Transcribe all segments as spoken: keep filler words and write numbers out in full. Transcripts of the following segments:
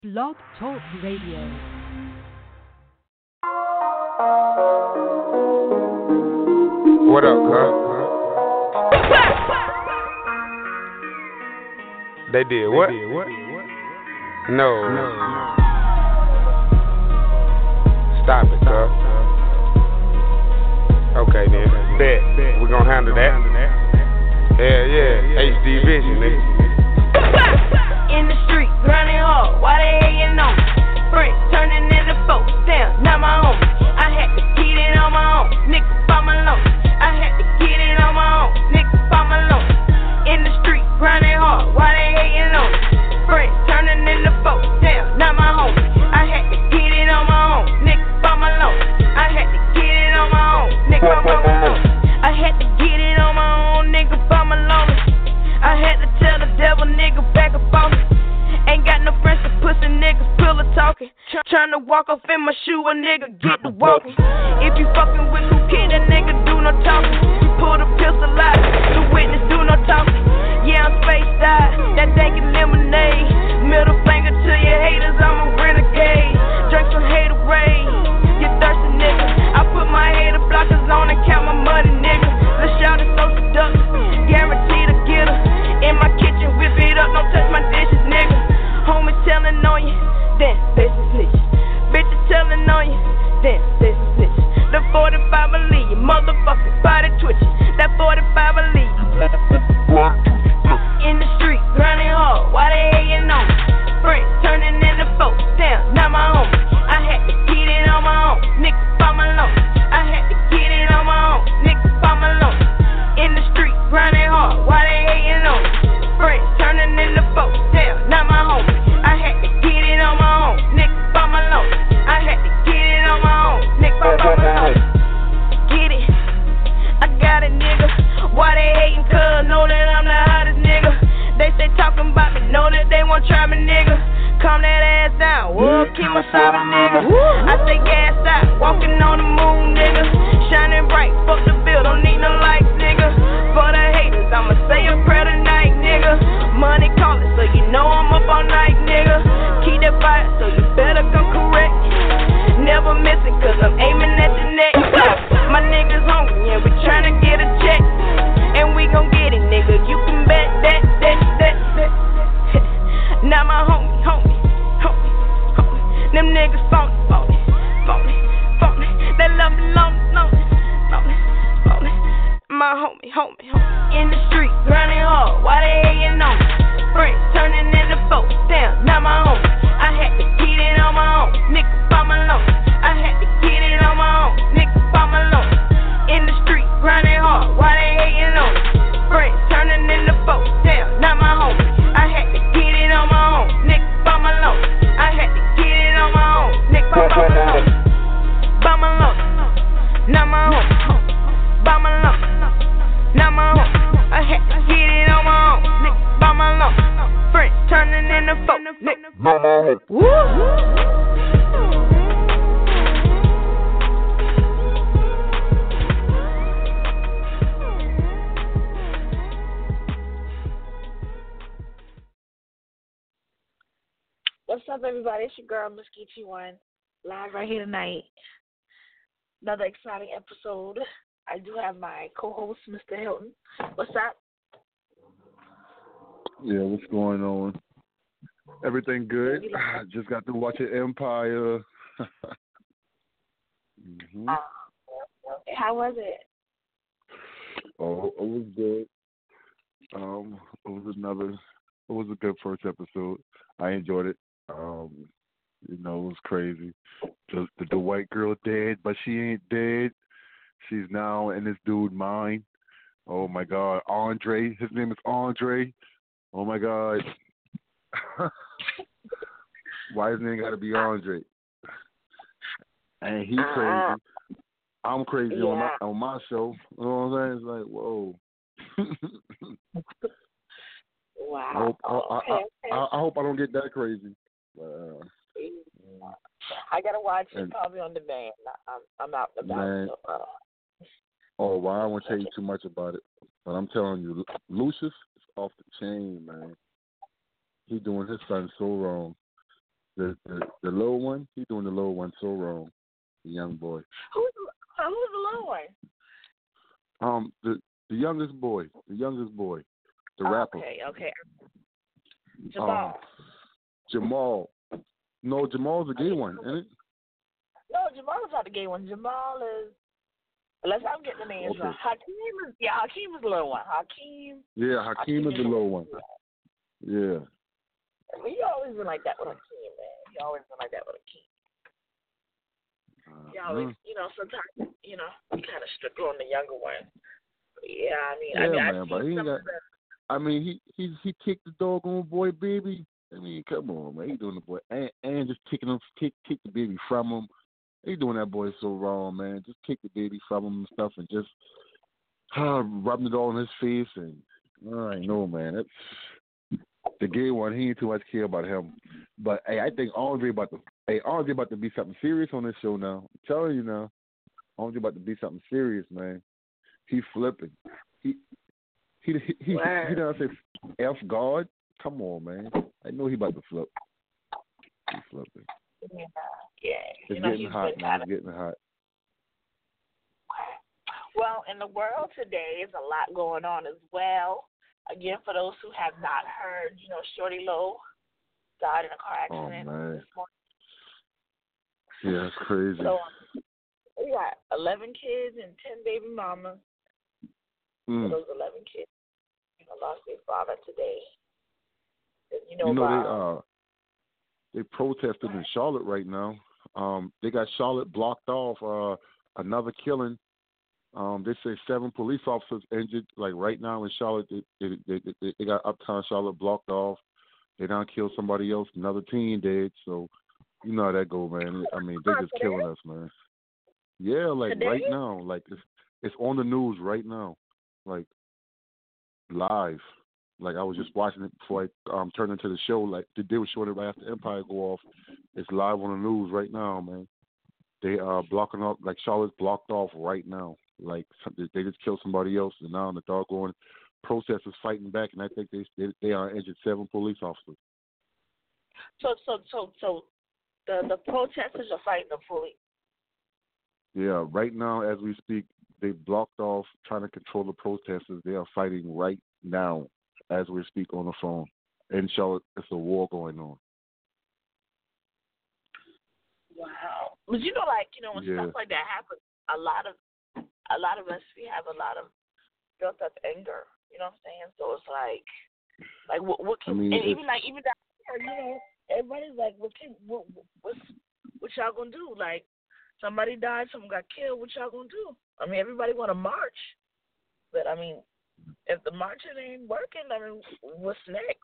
Blog Talk Radio. What up, cuz? They did what? They did what? No. no. Stop it, cuz. Okay, then. Bet. We're gonna handle that. Hell yeah. H D Vision, nigga. In the street, grinding hard. Why they hating on me? Friends turning into folks. Damn, not my own. I had to get it on my own. Nigga, by my loan. I had to get it on my own. Nigga, by my loan. In the street, grinding hard. Why they hating on me? Friends turning into folks. Damn, not my home. I had to get it on my own. Nigga, by my loan. I had to get it on my own. Nigga, by my loan. I had to get it on my own. Nigga, by my loan. I had to tell the devil, nigga, back up off me. Ain't got no friends to pussy niggas, pillow talking. Tryna walk off in my shoe, a nigga get to walking. If you fucking with who kid, a nigga do no talking. We pull the pistol out, the witness do no talking. Yeah, I'm spaced out, that dankin' lemonade. Middle finger to your haters, I'm a renegade. Drink some haterade, you thirsty nigga. I put my hater blockers on and count my money, nigga. Let's shout it so seductive, guaranteed to get her. In my kitchen, whip it up, don't touch my dishes, nigga. Homie telling on you, then there's a snitch. Bitches telling on you, then there's a snitch. The forty-five will leave you, motherfucking body twitching. That forty-five will leave you. In the street, grinding hard, why they hating on me? Friends turning into folks, damn, not my home. I had to get it on my own, nigga, by my loan. I had to get it on my own, nigga, by my loan. In the street, grinding hard, why they hating on me? Friends turning into folks, damn, not my home. I had to get it on my own, nigga, by my loan. I had to get it on my own, nigga, by my loan. Get it, I got it, nigga. Why they hating, cuz know that I'm the hottest nigga. They say talking about me, know that they won't try me, nigga. Calm that ass down, whoa, keep my solid, nigga. I say gas out, walking on the moon, nigga. Shining bright, fuck the bill, don't need no lights, nigga. For the haters, I'ma say a prayer tonight, nigga. Money calling, so you know I'm up all night, nigga. Keep that fire, so you better come correct. Never missing, cause I'm aiming at your neck. My niggas hungry, and we tryna get a check. And we gon' get it, nigga. You can bet that, that, that, that. Now my homie, homie, homie, homie. Them niggas phony, phony, phony, phony. They love me lonely, lonely, lonely, lonely. My homie, homie, homie. In the street, grinding hard, why they hating on me? Friends turning into folks, damn, not my homie. I had to get it on my own, nigga, by my loan. I had to get it on my own, nigga, by my loan. In the street, grinding hard, why they hating on me? Friends turning into folks, damn, not my homie. I had to get it on my own, nigga, by my loan. I had to get it on my own, nigga, by my loan. By my loan, not my home. By my loan, not my home. I had to get it on my own, nigga, by my loan. Friends turning into folks, nigga, by my home. Woo! What's up, everybody? It's your girl, Miss Geechee One, live right here tonight. Another exciting episode. I do have my co-host, Mister Hilton. What's up? Yeah, what's going on? Everything good. I just got to watch it, Empire. mm-hmm. uh, how was it? Oh, it was good. Um, it was another. It was a good first episode. I enjoyed it. Um, you know, it was crazy. The, the, the white girl dead, but she ain't dead. She's now in this dude's mind. Oh my God, Andre. His name is Andre. Oh my God. Why his name got to be Andre? And he crazy. I'm crazy yeah. on my on my show. You know what I'm saying? It's like, whoa. Wow. I hope I, okay, I, okay. I, I hope I don't get that crazy. Uh, I gotta watch it and, probably on demand. I'm I'm out and about. Man. So, uh, oh, well, I won't tell you too much about it, but I'm telling you, Lucius is off the chain, man. He doing his son so wrong. the, the the little one, he doing the little one so wrong. The young boy. Who's uh, who's the little one? Um, the the youngest boy, the youngest boy, the Oh, rapper. okay, okay. Jamal. Um, Jamal. No, Jamal's a gay one, isn't it? No, Jamal is not the gay one. Jamal is, unless I'm getting the names Okay. wrong. Hakeem is, yeah, Hakeem is the little one. Hakeem. Yeah, Hakeem is the little one. Yeah. He always been like that with Hakeem, man. He always been like that with Hakeem. He always, Uh, you know, sometimes, you know, he kind of stricter on the younger one. But yeah, I mean, yeah, I mean, man, I've but seen he ain't some got. of the, I mean, he he he kicked the doggone boy baby. I mean, come on, man. He doing the boy and, and just kicking him, kick kick the baby from him. He doing that boy so wrong, man. Just kick the baby from him and stuff, and just uh, rubbing it all in his face. And I know, man. That's the gay one. He ain't too much care about him. But hey, I think Andre about to hey Andre about to be something serious on this show now. I'm telling you now, Andre about to be something serious, man. He flipping. He he he he, Wow. he done say F God. Come on, man. I know he about to flip. He flipping. yeah, yeah. It's you know, getting he's hot, been man. kind It's getting hot. Well, in the world today, there's a lot going on as well. Again, for those who have not heard, you know, Shorty Lowe died in a car Oh accident man. this morning. Yeah, it's crazy. So um, we got eleven kids and ten baby mamas. Mm. So those eleven kids, you know, lost their father today. And, you know, You know about, they uh they protested in Charlotte right now. Um, they got Charlotte blocked off. Uh, another killing. Um, they say seven police officers injured. Like right now in Charlotte, they they, they, they, they got uptown Charlotte blocked off. They done killed somebody else. Another teen dead. So you know how that go, man. I mean, they're just killing us, man. Yeah, like Today? right now, like it's it's on the news right now, like live. Like I was just watching it before I um, turned into the show. Like they were showing it right after Empire go off. It's live on the news right now, man. They are blocking off, like Charlotte's blocked off right now. Like some- they just killed somebody else, and now the doggone protesters fighting back, and I think they they, they are injured seven police officers. so, so, so, so the, the protesters are fighting the police. Yeah, right now as we speak, they blocked off trying to control the protesters. They are fighting right now as we speak on the phone. In Charlotte, it's a war going on. Wow. But you know, like, you know, when Yeah. stuff like that happens, a lot of, a lot of us, we have a lot of built up anger. You know what I'm saying? So it's like, like what, what can, I mean, and it's- even like, even down here, you know, everybody's like, what can, what, what's, what y'all gonna do? Like, somebody died, someone got killed. What y'all gonna do? I mean, everybody want to march, but I mean, if the marching ain't working, I mean, what's next?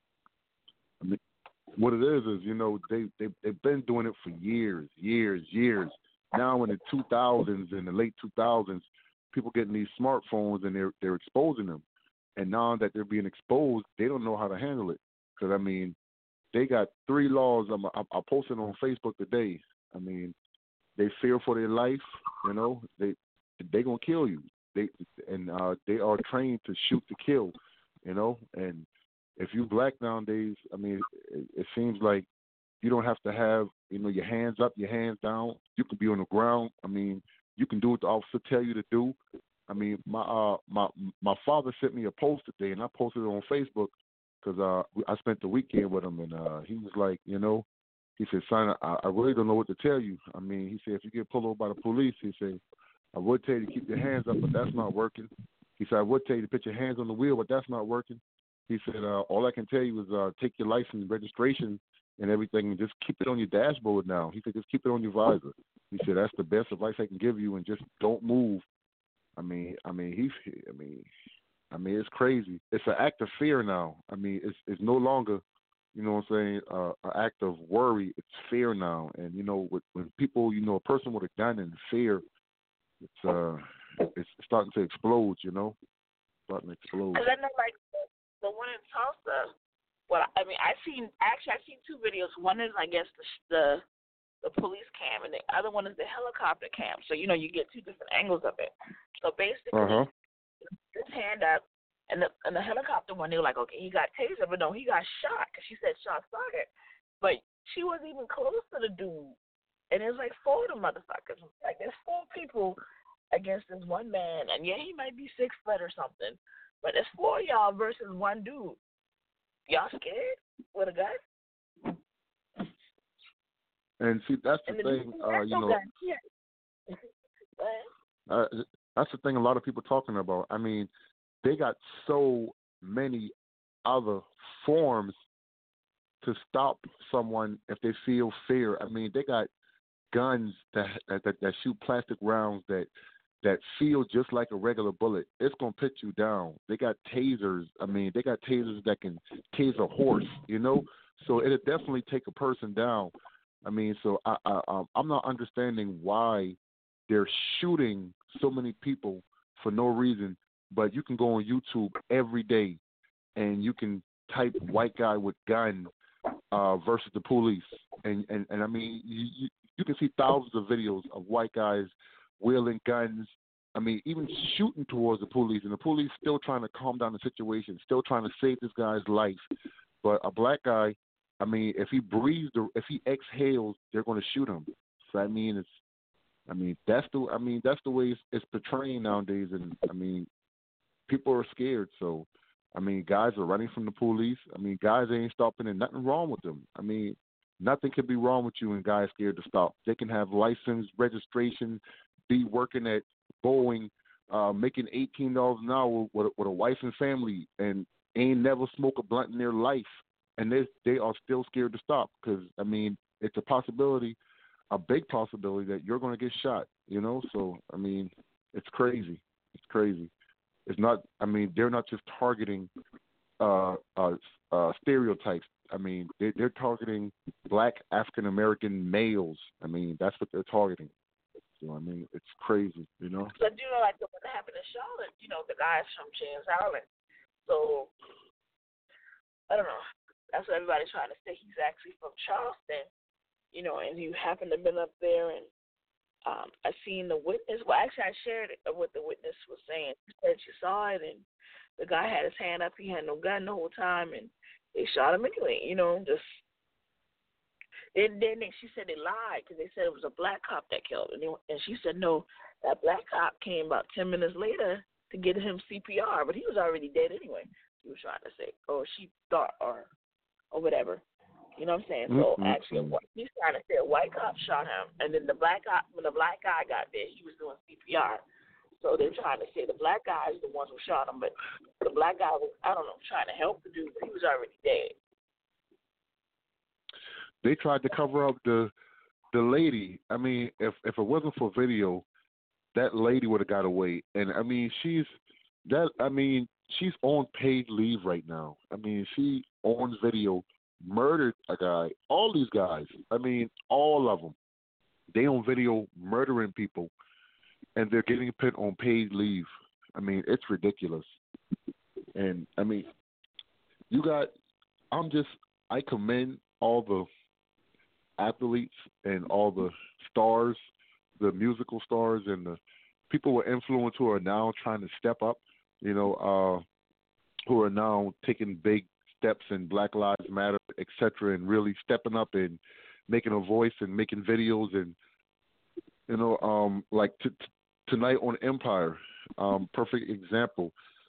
I mean, what it is is, you know, they they they've been doing it for years, years, years. Now in the two thousands, in the late two thousands, people getting these smartphones and they're they're exposing them, and now that they're being exposed, they don't know how to handle it. Because I mean, they got three laws. I'm, I, I posted on Facebook today. I mean, they fear for their life. You know, they they gonna kill you. They and uh, they are trained to shoot to kill. You know, and if you black nowadays, I mean, it, it seems like you don't have to have, you know, your hands up, your hands down. You can be on the ground. I mean, you can do what the officer tell you to do. I mean, my uh, my my father sent me a post today, and I posted it on Facebook because uh, I spent the weekend with him, and uh, he was like, you know, he said, son, I, I really don't know what to tell you. I mean, he said, if you get pulled over by the police, he said, I would tell you to keep your hands up, but that's not working. He said, I would tell you to put your hands on the wheel, but that's not working. He said, uh, all I can tell you is uh, take your license, registration, and everything, and just keep it on your dashboard now. He said, just keep it on your visor. He said, that's the best advice I can give you, and just don't move. I mean, I mean, he, I mean, I mean, it's crazy. It's an act of fear now. I mean, it's it's no longer, you know what I'm saying, uh, an act of worry. It's fear now. And, you know, with, when people, you know, a person with a gun and fear, it's uh, it's starting to explode, you know, starting to explode. Cause I know, like the, the one in Tulsa. Well, I mean, I seen actually I seen two videos. One is, I guess, the the, the police cam, and the other one is the helicopter cam. So you know, you get two different angles of it. So basically, Uh-huh. his hand up, and the and the helicopter one, they were like, okay, he got tasered, but no, he got shot because she said shot fired. But she wasn't even close to the dude. And there's like four of them motherfuckers. Like there's four people against this one man, and yeah, he might be six foot or something, but there's four of y'all versus one dude. Y'all scared with a gun? And see, that's the, the thing, uh, you know. Yeah. uh, that's the thing. A lot of people talking about. I mean, they got so many other forms to stop someone if they feel fear. I mean, they got guns that that, that shoot plastic rounds that that feel just like a regular bullet. It's gonna put you down. They got tasers. I mean, they got tasers that can tase a horse. You know, so it'll definitely take a person down. I mean, so I, I um, I'm not understanding why they're shooting so many people for no reason. But you can go on YouTube every day, and you can type "white guy with gun" uh, versus the police, and and, and I mean, you, you you can see thousands of videos of white guys wielding guns. I mean, even shooting towards the police, and the police still trying to calm down the situation, still trying to save this guy's life. But a black guy, I mean, if he breathes or if he exhales, they're going to shoot him. So I mean, it's, I mean, that's the, I mean, that's the way it's, it's portraying nowadays, and I mean, people are scared. So, I mean, guys are running from the police. I mean, guys ain't stopping, and nothing wrong with them. I mean, nothing can be wrong with you and guys scared to stop. They can have license, registration, be working at Boeing, uh, making eighteen dollars an hour with, with a wife and family, and ain't never smoke a blunt in their life, and they they are still scared to stop because, I mean, it's a possibility, a big possibility that you're going to get shot, you know? So, I mean, it's crazy. It's crazy. It's not, I mean, they're not just targeting uh, uh, uh, stereotypes. I mean, they, they're targeting black African-American males. I mean, that's what they're targeting. So, I mean, it's crazy, you know? But, you know, like the one that happened in Charlotte, you know, the guy's from James Island. So, I don't know. That's what everybody's trying to say. He's actually from Charleston, you know, and he happened to have been up there, and um, I seen the witness. Well, actually, I shared it, what the witness was saying. She said she saw it, and the guy had his hand up. He had no gun the whole time, and they shot him anyway, you know, just. Then, then they, she said they lied because they said it was a black cop that killed him. And, they, and she said, no, that black cop came about ten minutes later to get him C P R, but he was already dead anyway. He was trying to say, oh, she thought, or or whatever. You know what I'm saying? So mm-hmm. actually, he's trying to say a white cop shot him, and then the black cop, when the black guy got there, he was doing C P R. So they're trying to say the black guy is the one who shot him, but the black guy was, I don't know, trying to help the dude, but he was already dead. They tried to cover up the the lady. I mean, if if it wasn't for video, that lady would have got away. And I mean, she's that. I mean, she's on paid leave right now. I mean, she on video murdered a guy. All these guys. I mean, all of them. They on video murdering people, and they're getting put on paid leave. I mean, it's ridiculous. And I mean, you got. I'm just. I commend all the athletes and all the stars, the musical stars, and the people with influence who are now trying to step up, you know, uh, who are now taking big steps in Black Lives Matter, et cetera, and really stepping up and making a voice and making videos. And, you know, um, like t- t- tonight on Empire, um, perfect example.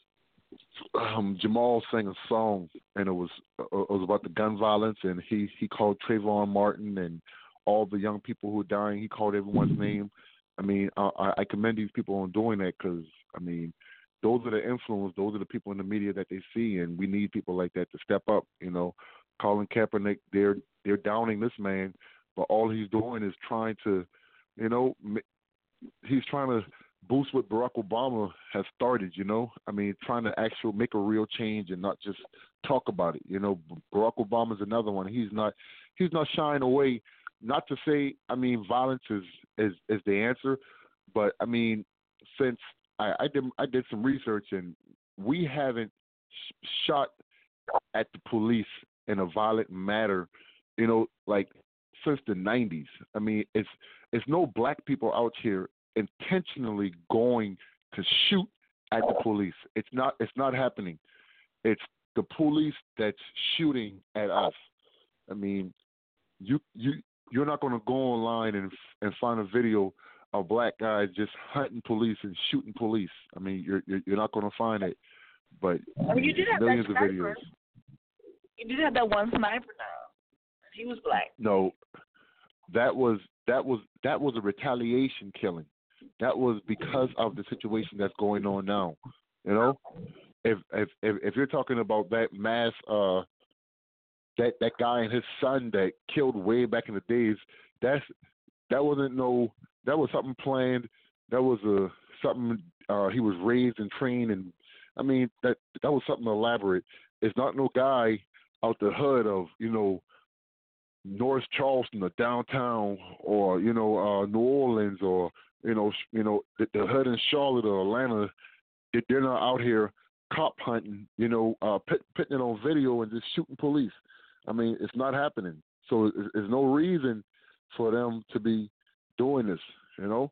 Um, Jamal sang a song, and it was uh, it was about the gun violence, and he, he called Trayvon Martin and all the young people who are dying. He called everyone's name. I mean, I, I commend these people on doing that because, I mean, those are the influence, those are the people in the media that they see, and we need people like that to step up. You know, Colin Kaepernick, they're they're downing this man, but all he's doing is trying to, you know, he's trying to boost what Barack Obama has started, you know? I mean, trying to actually make a real change and not just talk about it. You know, Barack Obama's another one. He's not he's not shying away. Not to say, I mean, violence is, is, is the answer, but I mean, since I, I did I did some research, and we haven't sh- shot at the police in a violent manner, you know, like since the nineties. I mean, it's it's no black people out here intentionally going to shoot at the police. It's not it's not happening. It's the police that's shooting at us. I mean, you you you're not going to go online and and find a video of black guys just hunting police and shooting police. I mean, you're you're, you're not going to find it. But I mean, you did have millions that of sniper. videos. You did have that one sniper now. He was black. No, that was that was that was a retaliation killing. That was because of the situation that's going on now. You know, if if if, if you're talking about that mass, uh, that that guy and his son that killed way back in the days, that's that wasn't no that was something planned. That was a something uh, he was raised and trained, and I mean that that was something elaborate. It's not no guy out the hood of you know North Charleston or downtown or you know uh, New Orleans or you know you know the, the hood in Charlotte or Atlanta. They're not out here cop hunting, you know, uh, put, putting it on video and just shooting police. I mean, it's not happening. So there's no reason for them to be doing this, you know.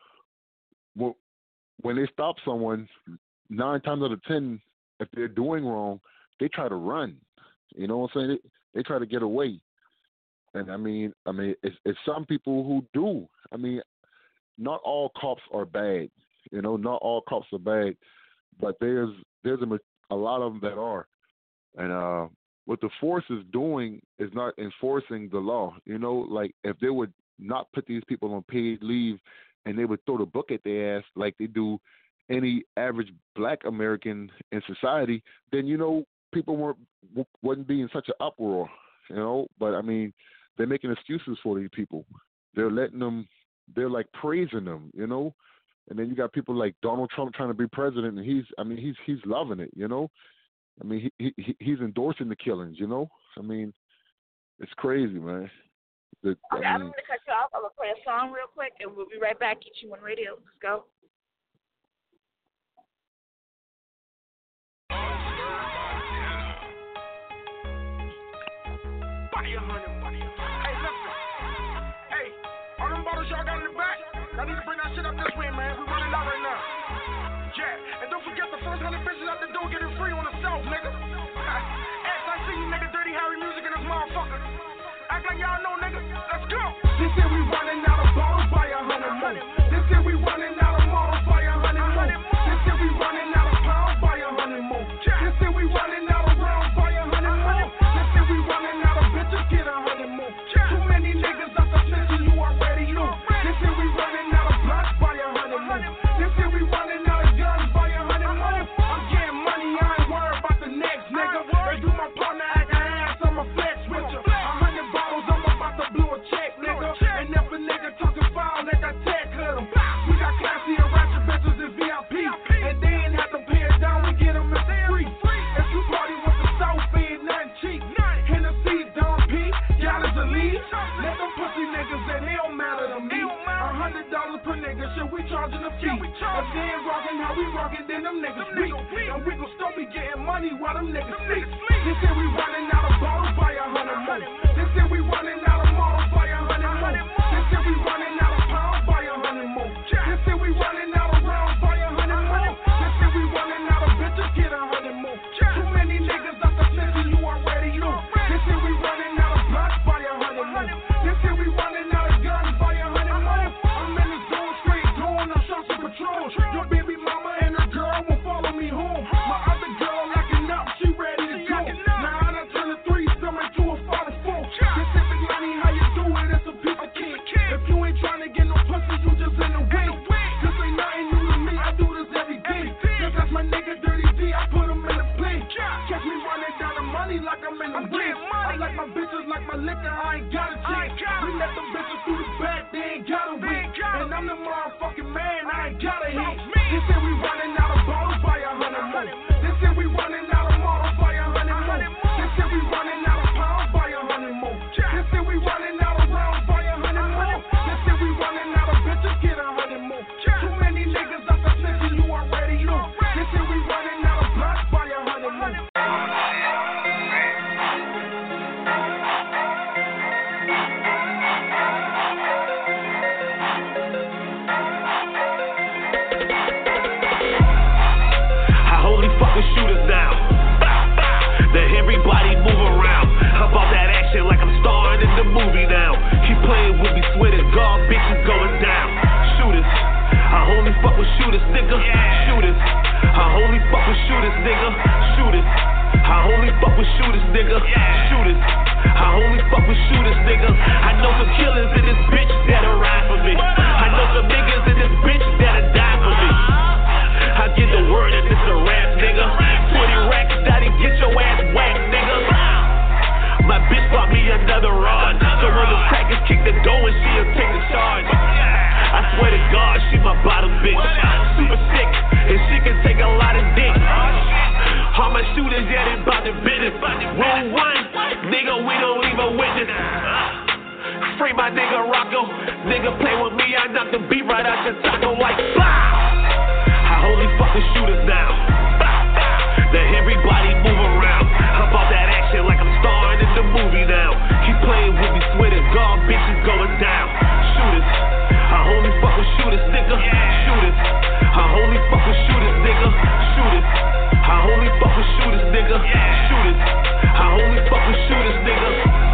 Well, when they stop someone, nine times out of ten, if they're doing wrong, they try to run. You know what I'm saying? They, they try to get away. And I mean, I mean, it's, it's some people who do. I mean, not all cops are bad. You know, not all cops are bad, but there's there's a, a lot of them that are. And uh, what the force is doing is not enforcing the law. You know, like if they would not put these people on paid leave and they would throw the book at their ass like they do any average black American in society, then, you know, people weren't, wouldn't be in such an uproar, you know. But, I mean, they're making excuses for these people. They're letting them, they're like praising them, you know. And then you got people like Donald Trump trying to be president, and he's, I mean, he's he's loving it, you know. I mean, he, he he's endorsing the killings, you know. I mean, it's crazy, man. The, Okay, I I'm mean, going to cut you off. I'm going to play a song real quick, and we'll be right back. Get you on radio. Let's go. Hey, listen. Hey, all them bottles y'all got in the back, I need to bring that shit up this way, man. We running out right now. Yeah, and don't forget the first hundred bitches out the door getting free on the south, nigga. X, I see you, nigga. Dirty Harry music in this motherfucker. Act like y'all know, nigga. Let's go. This year we running out of bottles by a hundred more. This year we running out of models by a hundred more. This year we running out of pounds by a hundred more. This year we running out of rounds by a hundred more. This year we running out of bitches get a hundred more. Too many niggas out the snitching, you already know. This year we running out of blocks by a hundred more. This year we running out of guns by a hundred more. I'm getting money, I ain't worried about the next nigga. If you my partner, act an ass, I'ma flex with you. A hundred bottles, I'm about to blow a check, nigga. And if a nigga talking foul, let that tech hit him. We got classy and ratchet bitches in V I P. And they ain't have to pay it down, we get them for free. If you party with the South, ain't nothing cheap. Hennessy, Don P, y'all is a lead. Let them pussy niggas in, they don't matter to me. A hundred dollars per nigga, shit, we charging a fee. If they ain't rockin' how we rockin', then them niggas weak. And we gon' still be getting money while them niggas sleep. This year we running out of bottles by a hundred more. This year we running out of models by a hundred more. This year we running out of pounds by a hundred more. This year we running out of rounds by a hundred more. This year we running out of bitches get a hundred more. Too many niggas out the snitching, you already know. This year we running out of blocks by a hundred more. This year we running out of guns by a hundred more. I'm in the zone straight doing no shots of patrol. Your baby mama and her girl won't follow me home. My other girl locking up, she ready to go. Now I done turn a three, stomach to a five to four. This is big money, how you do it? It's a piece of cake. If you ain't trying to get no pussy, you just in the way. This ain't nothing new to me, I do this every day. Just that's my nigga Dirty D, I put him in the play. Catch me running down the money like I'm in the way. I like my bitches like my liquor, I ain't got a chance. We let them bitches through the back, they ain't got a win. And I'm the motherfucking man, I ain't got a hit. This year we running out of bottles by a hundred more. This year we running out of models by a hundred more. This year we running out of pounds by a hundred more. This year we running out of rounds by a hundred more. This year we running out of bitches get a hundred more. Too many niggas out the snitching, you already know. This year we running out of blocks by a hundred more. Shoot us down. Then everybody move around. How about that action like I'm starring in the movie now? shooters, nigga. Shooters. I only fuck with shooters, nigga. Shooters. I only fuck with shooters, nigga. Shooters. I only fuck with shooters, nigga. I know some killers in this bitch that'll ride for me. I know some niggas in this bitch that'll die for me. I get the word that this a rap, nigga. twenty racks, daddy, get your ass whacked, nigga. My bitch bought me another rod. So when the crackers kick the door and she'll take the charge. I swear to God, she my bottom bitch. Super sick, and she can take a lot of dick. All my shooters, yeah, they bout the business. Rule one, nigga, we don't leave a witness. Free my nigga Rocco. Nigga play with me, I knock the beat right out your taco like blah. I only fuck with shooters now. Now everybody move around. I'm about that action like I'm starring in the movie now. Keep playing with me, swear to God, bitches going down. Shooters, I only fuck with shooters, nigga. Shooters, I only fuck with shooters, nigga. Shooters, I only fuck with shooters, nigga. Shooters, I only fuck with shooters, nigga.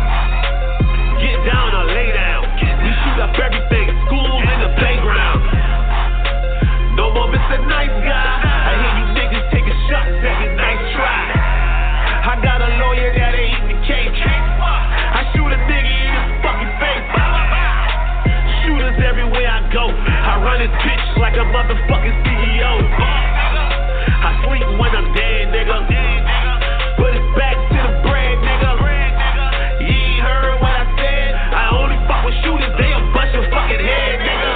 Get down or lay down. We shoot up everything, schools and the playground. No more Mister Nice Guy. I hear you niggas taking shots at me, nice try. I got a lawyer that ain't eating the cake. I shoot a nigga in his fucking face. Shooters everywhere I go. I run this bitch like a motherfucking C E O. I sleep when I'm dead, nigga. But it's back to the bread, nigga. You ain't heard what I said. I only fuck with shooters, they'll bust your fucking head, nigga.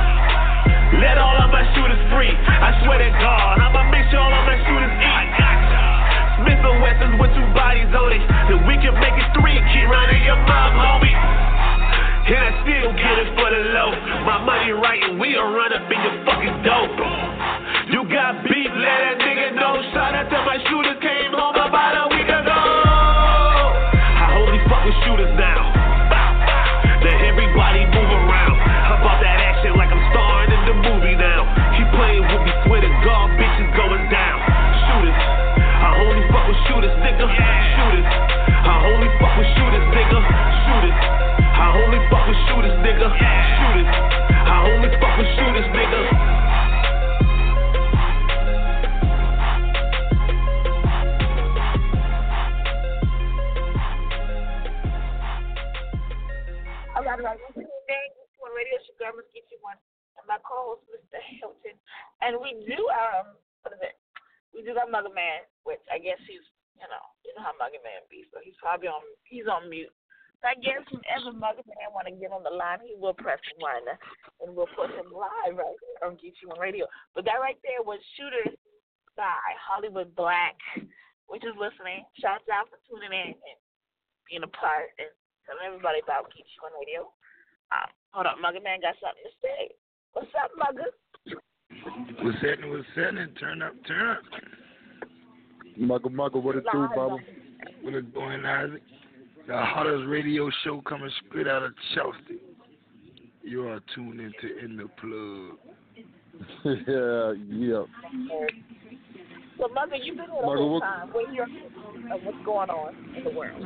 Let all of my shooters free. I swear to God, I'ma make sure all of my shooters eat. Smith and Wessons with two bodies on it. And we can make it three, keep running your mom, homie. And I still get it for the low. My money right and we'll run up in your fucking dope. You got beef, let that nigga know. Shout out to my shooters, came home about a week ago. I only fuck with shooters now. Now everybody move around. How about that action like I'm starring in the movie now? Keep playing with me, swear to God, bitches going down. Shooters, I only fuck with shooters, nigga. Shooters, I only fuck with shooters, nigga. Shooters, I only fuck with shooters, nigga. Shooters, I only fuck with shooters, nigga. All right, welcome to the Radio. It's your girl, Miss Geechee One, and my co-host, Mister Hilton. And we do, um, what is it? We do got Mugger Man, which I guess he's, you know, you know how Mugger Man be, so he's probably on, he's on mute. So I guess whenever Mugger Man want to get on the line, he will press one, and we'll put him live right here on Geechee One Radio. But that right there was Shooters by Hollywood Black, which is listening. Shouts out for tuning in and being a part and telling everybody about Geechee One Radio. Um, hold up, Mugger Man got something to say. What's up, Mugger? What's happening? What's happening? Turn up, turn up. Mugger, Mugger, what it do, Baba? What it doing, Isaac? The hottest radio show coming straight out of Chelsea. You are tuned into In the Plug. yeah, yeah. So, Mugger, you've been here the Mugger, whole what... time. What are your opinions of what's going on in the world?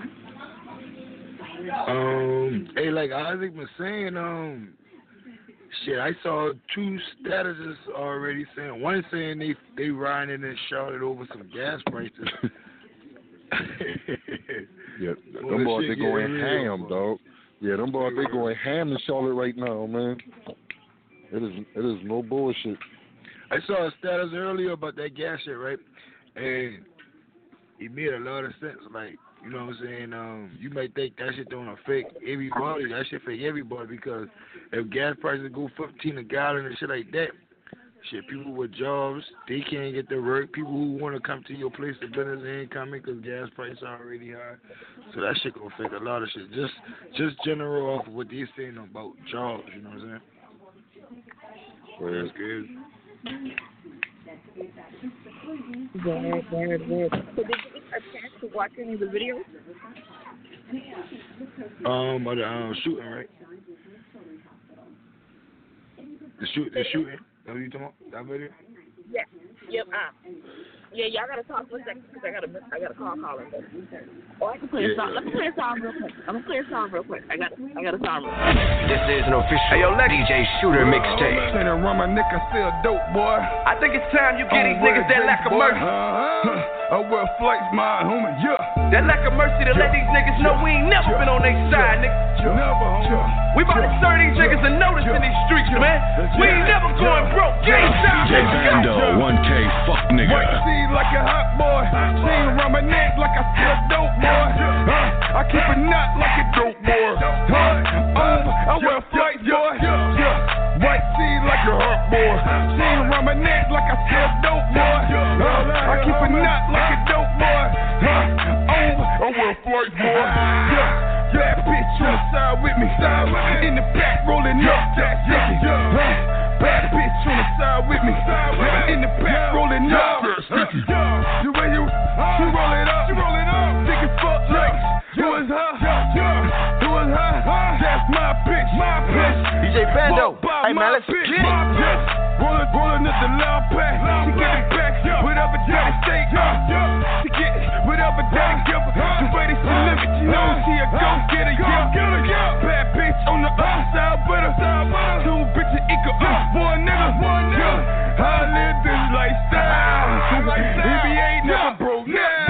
Um, hey, like Isaac was saying, um, shit, I saw two statuses already saying, one saying they they riding in Charlotte over some gas prices. yeah, them boys they going ham, dog. Yeah, them boys they going ham in Charlotte right now, man. It is it is no bullshit. I saw a status earlier about that gas shit, right? And it made a lot of sense, like. You know what I'm saying? Um, you might think that shit don't affect everybody. That shit affect everybody because if gas prices go fifteen a gallon and shit like that, shit, people with jobs, they can't get to work. People who want to come to your place of business ain't coming because gas prices are already high. So that shit gonna affect a lot of shit. Just, just general off of what they saying about jobs. You know what I'm saying? Well, that's good. Very, very good. So did you get a chance to watch any of the videos? Um, but the um, shooting, right? The shoot, the shooting. That what you talking about? That video? Yes. Yep. Uh. Yeah, y'all gotta talk for a second because I gotta I gotta call calling. Or I can play a Yeah, song. Let me play a song real quick. I'm gonna play a song real quick. I got I got a song real quick. This is an official hey, yo, D J Shooter mixtape. Trying to run my nigga still dope, boy. I think it's time you get these niggas that lack of mercy. Uh-huh. I wear flex, my homie, yeah. That lack of mercy to let these niggas know we ain't never been on their side, nigga. Never, homie. We about to serve these niggas a notice in these streets, man. We ain't never going broke. Gang time. D J Bando, one K, fuck nigga. White seed like a hot boy. Chain around my neck like I still dope, boy. Uh, I keep a knot like a dope boy. Uh, uh, I wear flight, boy. Yeah. White seed like a hot boy. Chain around my neck like I still dope, boy. Uh, I keep a knot like a dope boy. Uh, uh, I wear flight, boy. Yeah. Yeah, bitch on the side with me. In the back rolling up, that's sticky. Bad bitch on the side with me. In the back rolling up, that's sticky. The way you, she roll it up, she roll it up. Thick as fuck, like, who is her? Who is her? That's my bitch, my bitch. D J Bando, hey man, let's get it. Rollin', rollin' up the loud pack. She get it back, whatever daddy say. She get it, whatever daddy give her. The way they limit, you know she a go getter, yeah. Bad bitch on the other side with her. Two bitches equal up, one nigga, one nigga. I live this lifestyle. E B A never broke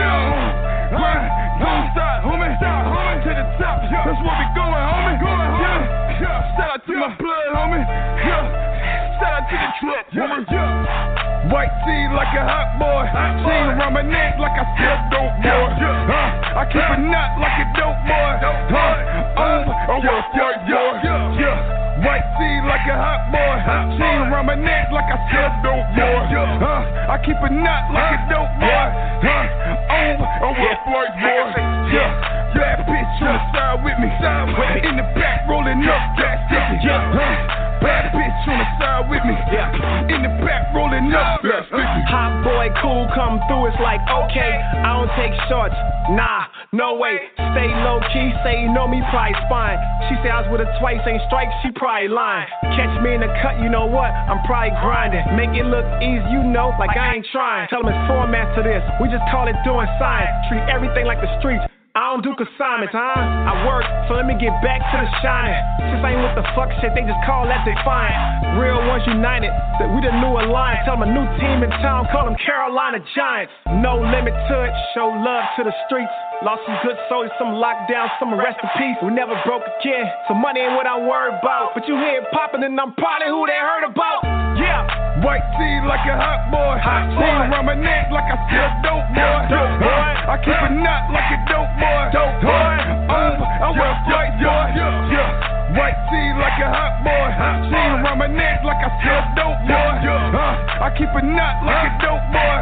now. Grind, don't stop, homie. To the top, that's where we going, homie. Yeah. Shout out to my blood, homie. Yeah. Shout out to the truck, woman. White seed like a hot boy. Chain around my neck like I still dope, boy. Uh, I keep a knot like a dope boy. Uh, uh, I wear a flight, boy. Yeah. White seed like a hot boy. Chain around my neck like I still dope, boy. Uh, I keep a knot like a dope boy. Uh, uh, I wear a flight, boy. Yeah. Bad bitch on the side with me. In the back rolling up, that's sticky. Uh, Bad bitch on the side with me. Yeah. In the back rolling up. Yeah. Hot boy cool come through. It's like okay. I don't take shorts. Nah, no way. Stay low key. Say you know me, probably spine. She say I was with her twice, ain't strike. She probably lying. Catch me in the cut. You know what? I'm probably grinding. Make it look easy. You know, like I ain't trying. Tell them it's format to this. We just call it doing science. Treat everything like the streets. I don't do consignments, huh? I work, so let me get back to the shining. Since I ain't with the fuck shit, they just call that defiant. Real ones united, that we the new alliance. Tell them a new team in town, call them Carolina Giants. No limit to it, show love to the streets. Lost some good soldiers, some lockdown, some rest in peace. We never broke again, so money ain't what I'm worried about. But you hear it popping and I'm probably who they heard about. Yeah. White seed like a hot boy. Hot chain around my neck like I still dope, boy. Dope boy. I keep a knot like a dope boy. Dope boy. Uh, I wear flight, boy. Yeah. White seed like a hot boy. Chain around my neck like I still dope, boy. Uh, I keep a knot like a dope boy.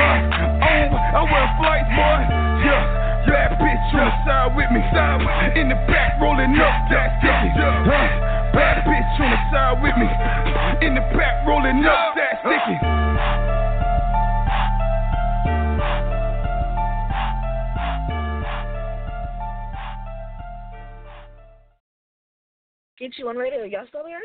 Uh, I wear flight, boy. Yeah. Bad bitch on the side with me. In the back rolling up, that's sticky. Uh, Bad bitch on the side with me. In the back rolling up, that's sticky. Get you on radio. Y'all still here?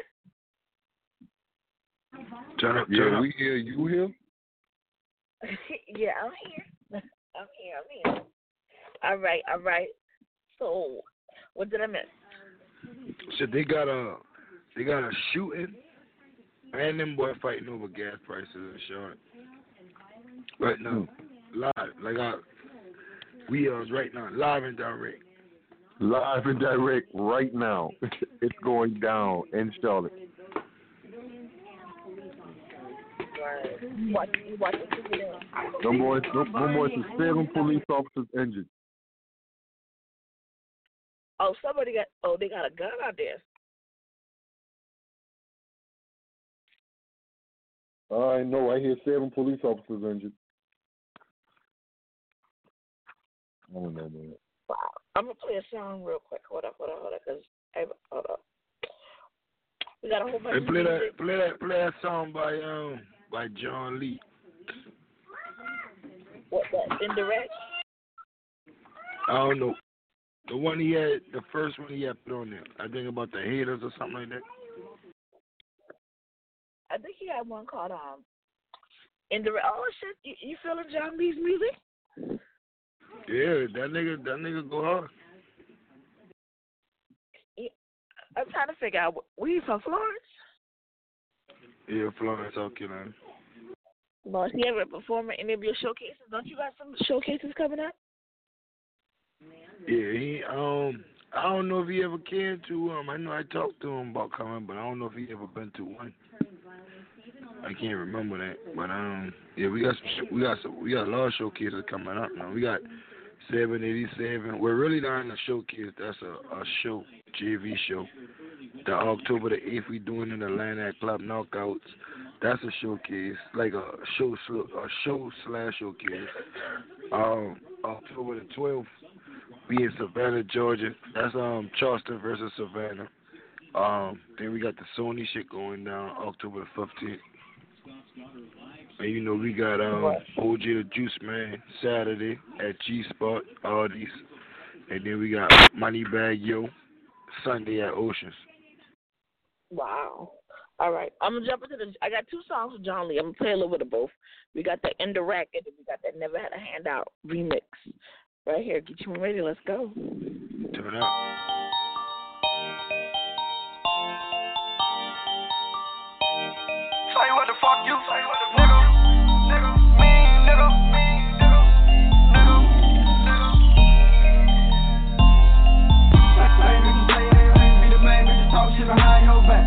Turn up, Yeah, turn up. we here. You here? Yeah, I'm here. I'm here. I'm here. All right, all right. So, what did I miss? So they got a, they got a shooting, and them boy fighting over gas prices and short. Right now, live, like I, we are right now, live and direct. Live and direct right now. It's going down in Charlotte. What? What? No more. No, no more than seven police officers injured. Oh, somebody got. Oh, they got a gun out there. I know. I hear seven police officers injured. I don't know, man. Wow. I'm gonna play a song real quick. Hold up, hold up, hold up, cause I, hold up. We got a whole bunch Hey, of play music. that, play that, play that song by um by John Lee. What that? Indirect? I don't know. The one he had, the first one he had put on there. I think about the haters or something like that. I think he had one called um In the oh shit, you, you feeling John B's music? Yeah, that nigga, that nigga go hard. Yeah, I'm trying to figure out. Where you from, Florence? Yeah, Florence, South Carolina. Lawrence, you ever perform at any of your showcases? Don't you got some showcases coming up? Yeah, he um, I don't know if he ever came to um. I know I talked to him about coming, but I don't know if he ever been to one. I can't remember that, but um, yeah, we got some, we got some, we got a lot of showcases coming up now. We got seven eighty-seven. We're really not in a showcase. That's a, a show, J V show. The October the eighth, we doing in the Atlanta Club Knockouts. That's a showcase, like a show, a show slash showcase. Um, October the twelfth, we in Savannah, Georgia. That's um Charleston versus Savannah. Um, then we got the Sony shit going down October the fifteenth. And you know we got um O J the Juice Man Saturday at G Spot Artie's, and then we got Moneybag Yo Sunday at Oceans. Wow. All right, I'm gonna jump into the. I got two songs with John Lee. I'm gonna play a little bit of both. We got the Indirect, and then we got that Never Had a Handout remix. Right here, get you ready. Let's go. Turn it up. Say what the fuck you say, what the nigga, nigga, mean nigga, mean nigga, nigga, nigga. Say niggas say they ain't be the man, niggas talk shit behind your back.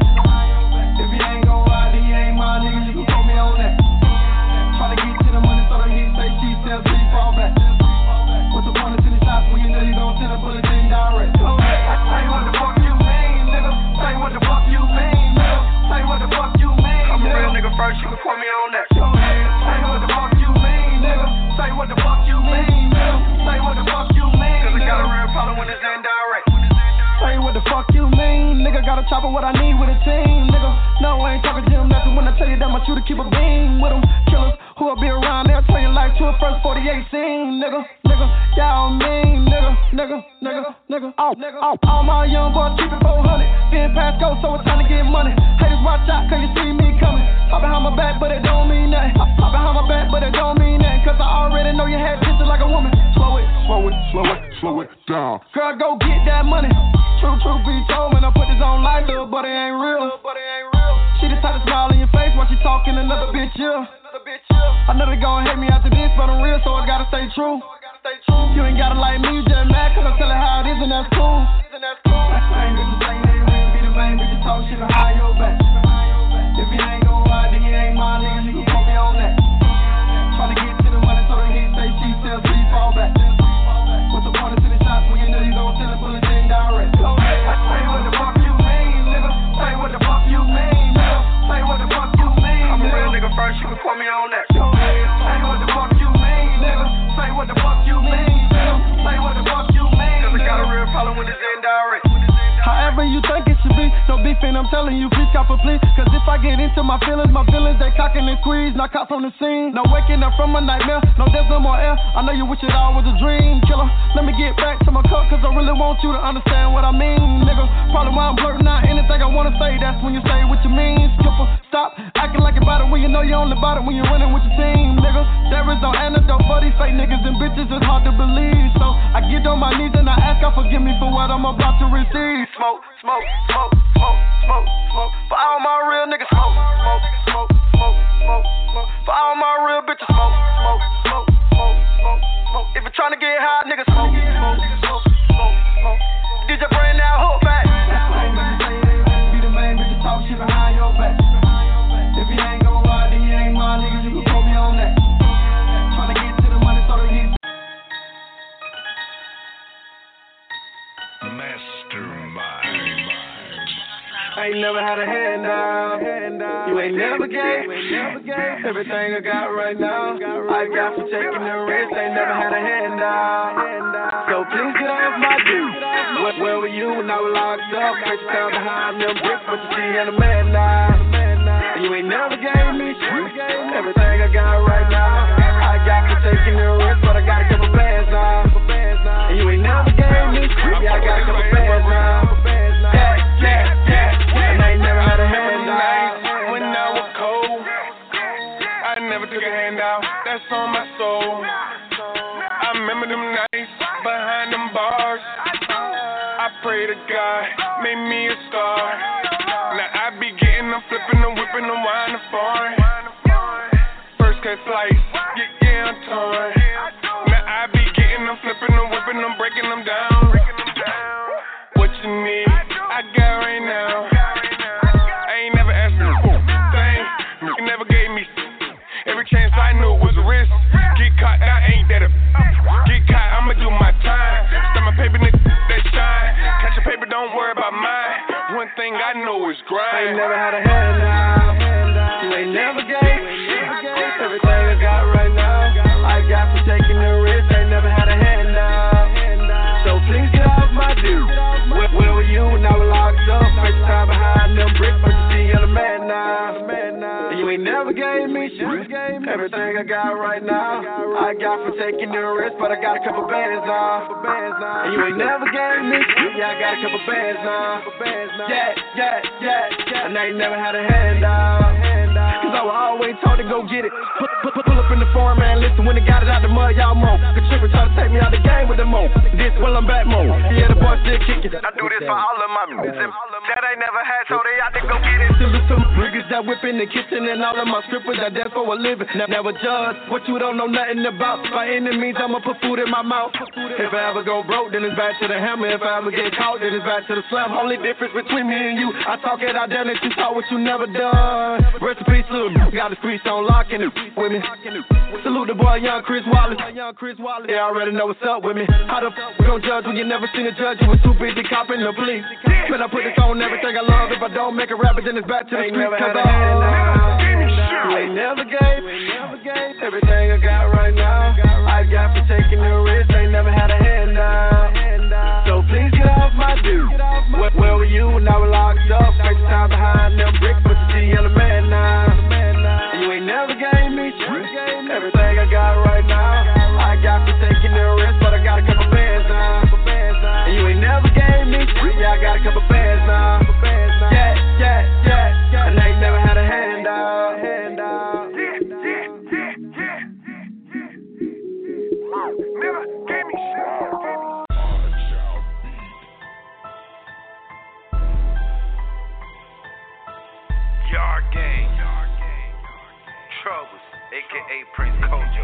If you ain't gon' ride, then you ain't my nigga, you can put me on that. Tryna get to the money, so the heat say she sells, she fall back. What's the point of sending shots when you know you gon' send a bullet in direct? Say what the fuck you mean, nigga. Say what the fuck you mean, nigga. Say what the fuck you mean. I'm a real nigga first, you can put me on that. Say what the fuck you mean, nigga. Say what the fuck you mean, nigga. Say what the fuck you mean. Cause I got a real problem when it's indirect. Say what the fuck you mean, nigga. Got a chopper, what I need with a team, nigga. No, I ain't talking to him nothing when I tell you that my shooter keep a beam with him. Killers who'll be around, they'll turn your life to a first forty-eight scene, nigga, nigga. Y'all mean, nigga, nigga, nigga, nigga. Oh, nigga. Oh, all my young boys keep it four hundred. Been past go, so it's time to get money. Haters watch out, cause you see me coming. Hop behind my back, but it don't mean nothing. Hop behind my back, but it don't mean nothing. Cause I already know you had pictures like a woman. Slow it, slow it, slow it, slow it down. Girl, go get that money. True, true be told, man, I put this on like little buddy ain't real. She just had a smile in your face while she talking another bitch, yeah. I know they gon' hate me after this, but I'm real, so I gotta stay true. You ain't gotta like me, just mad, cause I tell her how it is, and that's cool. Same bitches say they real, be the main bitches talk shit behind your back. If you ain't gon' ride, then you ain't my nigga, you can put me on that. Tryna get to the money, so the heat say she sells, she fall back. What's the point of sending shots when you know you gon' send a bullet in direct? Say what the fuck you mean, nigga. Say what the fuck you mean, nigga. Say what the fuck you mean, I'm a real nigga first, you can put me on that. Say what the fuck you mean, nigga. Say what the fuck you mean, nigga. Say what the fuck you mean, cause I got a real problem with this indirect. However you think it should be, no beefing, I'm telling you, please cop a plea. Cause if I get into my feelings, my feelings, they cocking and squeeze. Knock out from the scene, no waking up from a nightmare. No, there's no more air, I know you wish it all was a dream. Killer, let me get back to my cup, cause I really want you to understand what I mean, nigga. Probably why I'm blurting out anything I wanna say, that's when you say what you mean. Skipper, stop acting like about it when you know you only about it when you're running with your team, nigga. There is no antidote for these fake niggas and bitches, it's hard to believe. So I get on my knees and I ask God forgive me for what I'm about to receive. Smoke, smoke, smoke, smoke, smoke, smoke. For all my real niggas, smoke, smoke, smoke, smoke, smoke, smoke. For all my real bitches, smoke, smoke, smoke, smoke, smoke, smoke. If you're trying to get high, niggas, smoke, smoke, smoke, smoke, smoke. D J bring that hook back. Be the main bitches talk shit behind your back. If you ain't gon' ride, then you ain't my niggas, you can put me on that. Tryna get to the money, so the heat. I ain't never had a handout. You ain't never gave. Everything I got right now, I got for taking the risk. Ain't never had a handout. So please get off my dick. Where, where were you when I was locked up? Bitch down behind them bricks, but you see I'm a man now. You ain't never gave me shit. Everything I got right now, I got for taking the risk, but I got a couple bands now. And you ain't never gave me shit. Yeah, I got a couple bands now. Yeah, yeah, yeah. And I ain't never had a handout when I was cold. I never took a that's on my soul. I remember them nights behind them bars. I pray to God, make me a star. Now I be getting them, flipping them, whipping them, wine and foreign. First class flights, yeah, yeah, I'm torn. Now I be getting them, flipping them, whipping them, breaking them down. What you need, I got right now. I ain't never asked for a thing, you never gave me. Every chance I knew was a risk. Get caught, now ain't that a get caught, I'ma do my time. Start my paper, nigga, that shine. Catch your paper, don't worry about mine. One thing I know is grind. I ain't never had a handout. You ain't never gave. Everything I got right now, I got for taking the risk. Ain't never had a handout. So please get off my dude. Where, where were you when I was locked up? First time behind them bricks, but you see you're the man now. And you ain't never gave me shit. Everything I got right now, I got for taking the risk, but I got a couple bands now. And you ain't never gave me shit. Yeah, I got a couple bands now. Yeah, yeah, yeah, and I ain't never had a handout. Cause I was always told to go get it. Put, put, put, pull up in the farm, man. Listen, when they got it out the mud, y'all moan. The tripper try to take me out the game with the mo. This, well, I'm back mo. Yeah, the boy still kicking. I do this for all of my music that I ain't never had, so they out to go get it. Salute some niggas that whip in the kitchen and all of my strippers that dance for a living. Never judge what you don't know nothing about. By any means, I'ma put food in my mouth. If I ever go broke, then it's back to the hammer. If I ever get caught, then it's back to the slam. Only difference between me and you, I talk it out there that you talk what you never done. Recipe to got the streets on lock and it with me. Salute the boy, young Chris Wallace. They already know what's up with me. How the f*** gon' judge when you never seen a judge? You was too busy copping the police. But I put this on everything I love. If I don't make a rapper, then it's back to the streets. Cause I you ain't never gave. Everything I got right now, I got for taking the risk. Ain't never had a handout. So please get off my dude. Where, where were you when I was locked up? First time behind them bricks, but you see you're the man now. And you ain't never gave me shit. Everything I got right now, I got for taking the risk, but I got a couple bands now. And you ain't never gave me shit. Yeah, I got a couple bands now. Yeah, yeah, yeah, and I ain't never had a handout. Never gave me shit. Yard Gang, Troubles, aka Prince Kojo.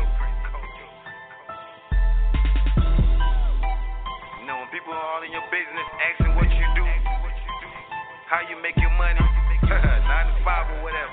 You know when people are all in your business asking what you do, how you make your money, nine to five or whatever.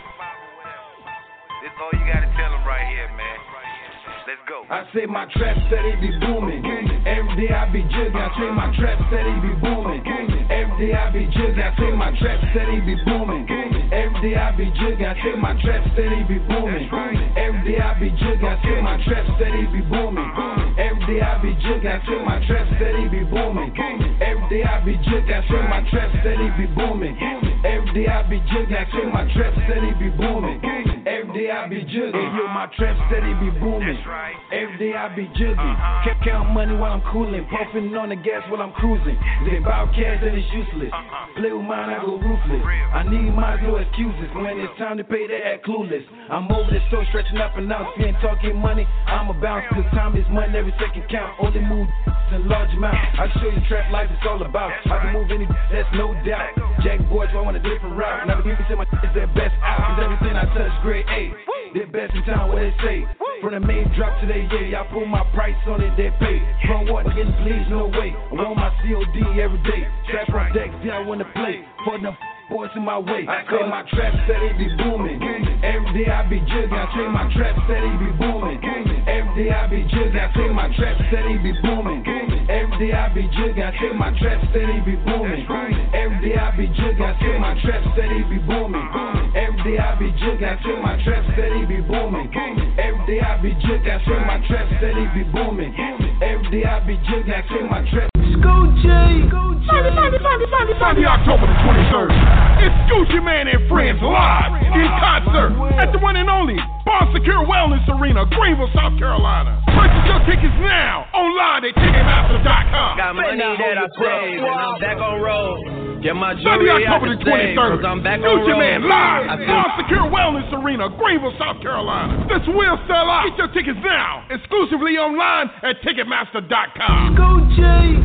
This all you gotta tell them right here, man. Let's go. I say my trap steady be booming. Every day I be jugging. I say my trap steady be booming. Every day I be jugging. I say my trap steady be booming. Every day I be jugging. I say my trap steady be booming. Every day I be jugging. I say my trap steady be booming. Every day I be jugging. I say my trap steady be booming. Every day I be jugging. I say my trap steady be booming. Every day I be jugging. I say my trap steady be booming. Every day I be jugging. Yo, my trap steady be booming. Every day I be jugging. Uh-huh. Can't count money while I'm cooling. Puffing on the gas while I'm cruising. They bout cash and it's useless. Uh-huh. Play with mine, I go ruthless. I need mine, no excuses. When it's time to pay, they act clueless. I'm over the store stretching up and out. If you ain't talking money, I'm a bounce. Cause time is money, every second count. Only move in large amount. I show you trap life, it's all about. I can move any, that's no doubt. Jack boys, so I want a different route. Now the people say my is their best out. Cause everything I touch, grade A. They're best in town, what they say. From the main drop to the yeah, I put my price on it, they pay. From what, getting please, no way. I want my C O D every day. Trap on deck, see I wanna play. For them boys in my way. I say my trap steady be booming. Every day I be jugging. I say my trap steady be booming. Every day I be jugging. I say my trap steady be booming. Every day I be jugging. I say my trap steady be booming. Every day I be jugging. I say my trap steady be booming. Every day I be jugging. I say my trap steady be booming. Every day I be jugging. I say my trap steady be booming. Every day I be jugging. I say my trap. Scoochie, Sunday, Sunday, Sunday, Sunday, Sunday, October the twenty-third. It's Gucci Man and Friends live in concert at the one and only Bon Secure Wellness Arena, Greenville, South Carolina. Purchase your tickets now online at Ticketmaster dot com. right now. That I saved, and I'm back on road. Get my Sunday, jewelry I October can the save, twenty-third. cause I'm back on Future road. Man live. I feel All Secure Wellness Arena, Greenville, South Carolina. This will sell out. Get your tickets now. Exclusively online at Ticketmaster dot com. Go, Jay.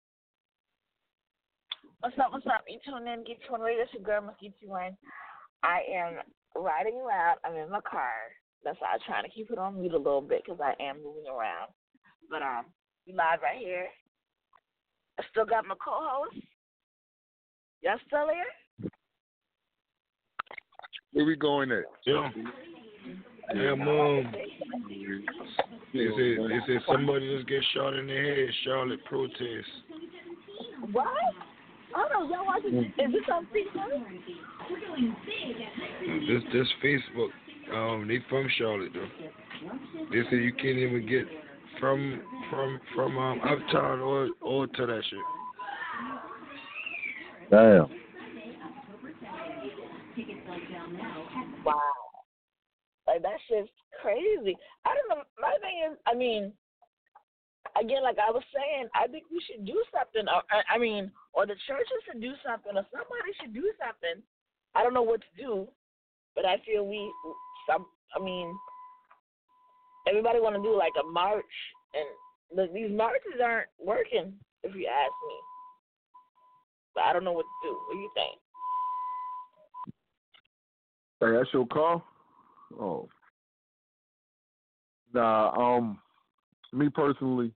What's up, what's up? You tune in, get tuned later. It's your girl, Miss G T one. I am riding around. I'm in my car. That's why I'm trying to keep it on mute a little bit because I am moving around. But um, we live right here. I still got my co-host. Y'all still here? Where we going at? Yeah. Yeah, mom. They said, they said somebody just get shot in the head. Charlotte protest. What? Oh no, y'all watching? Is this on Facebook? This this Facebook. Um, they from Charlotte though. They said you can't even get from from from um uptown or or to that shit. Damn. Wow. Like, that shit's crazy. I don't know. My thing is, I mean, again, like I was saying, I think we should do something. Or, I mean, or the churches should do something, or somebody should do something. I don't know what to do, but I feel we, some, I mean, everybody want to do like a march, and the, these marches aren't working, if you ask me. But I don't know what to do. What do you think? Hey, that's your call? Oh. Nah, um, me personally,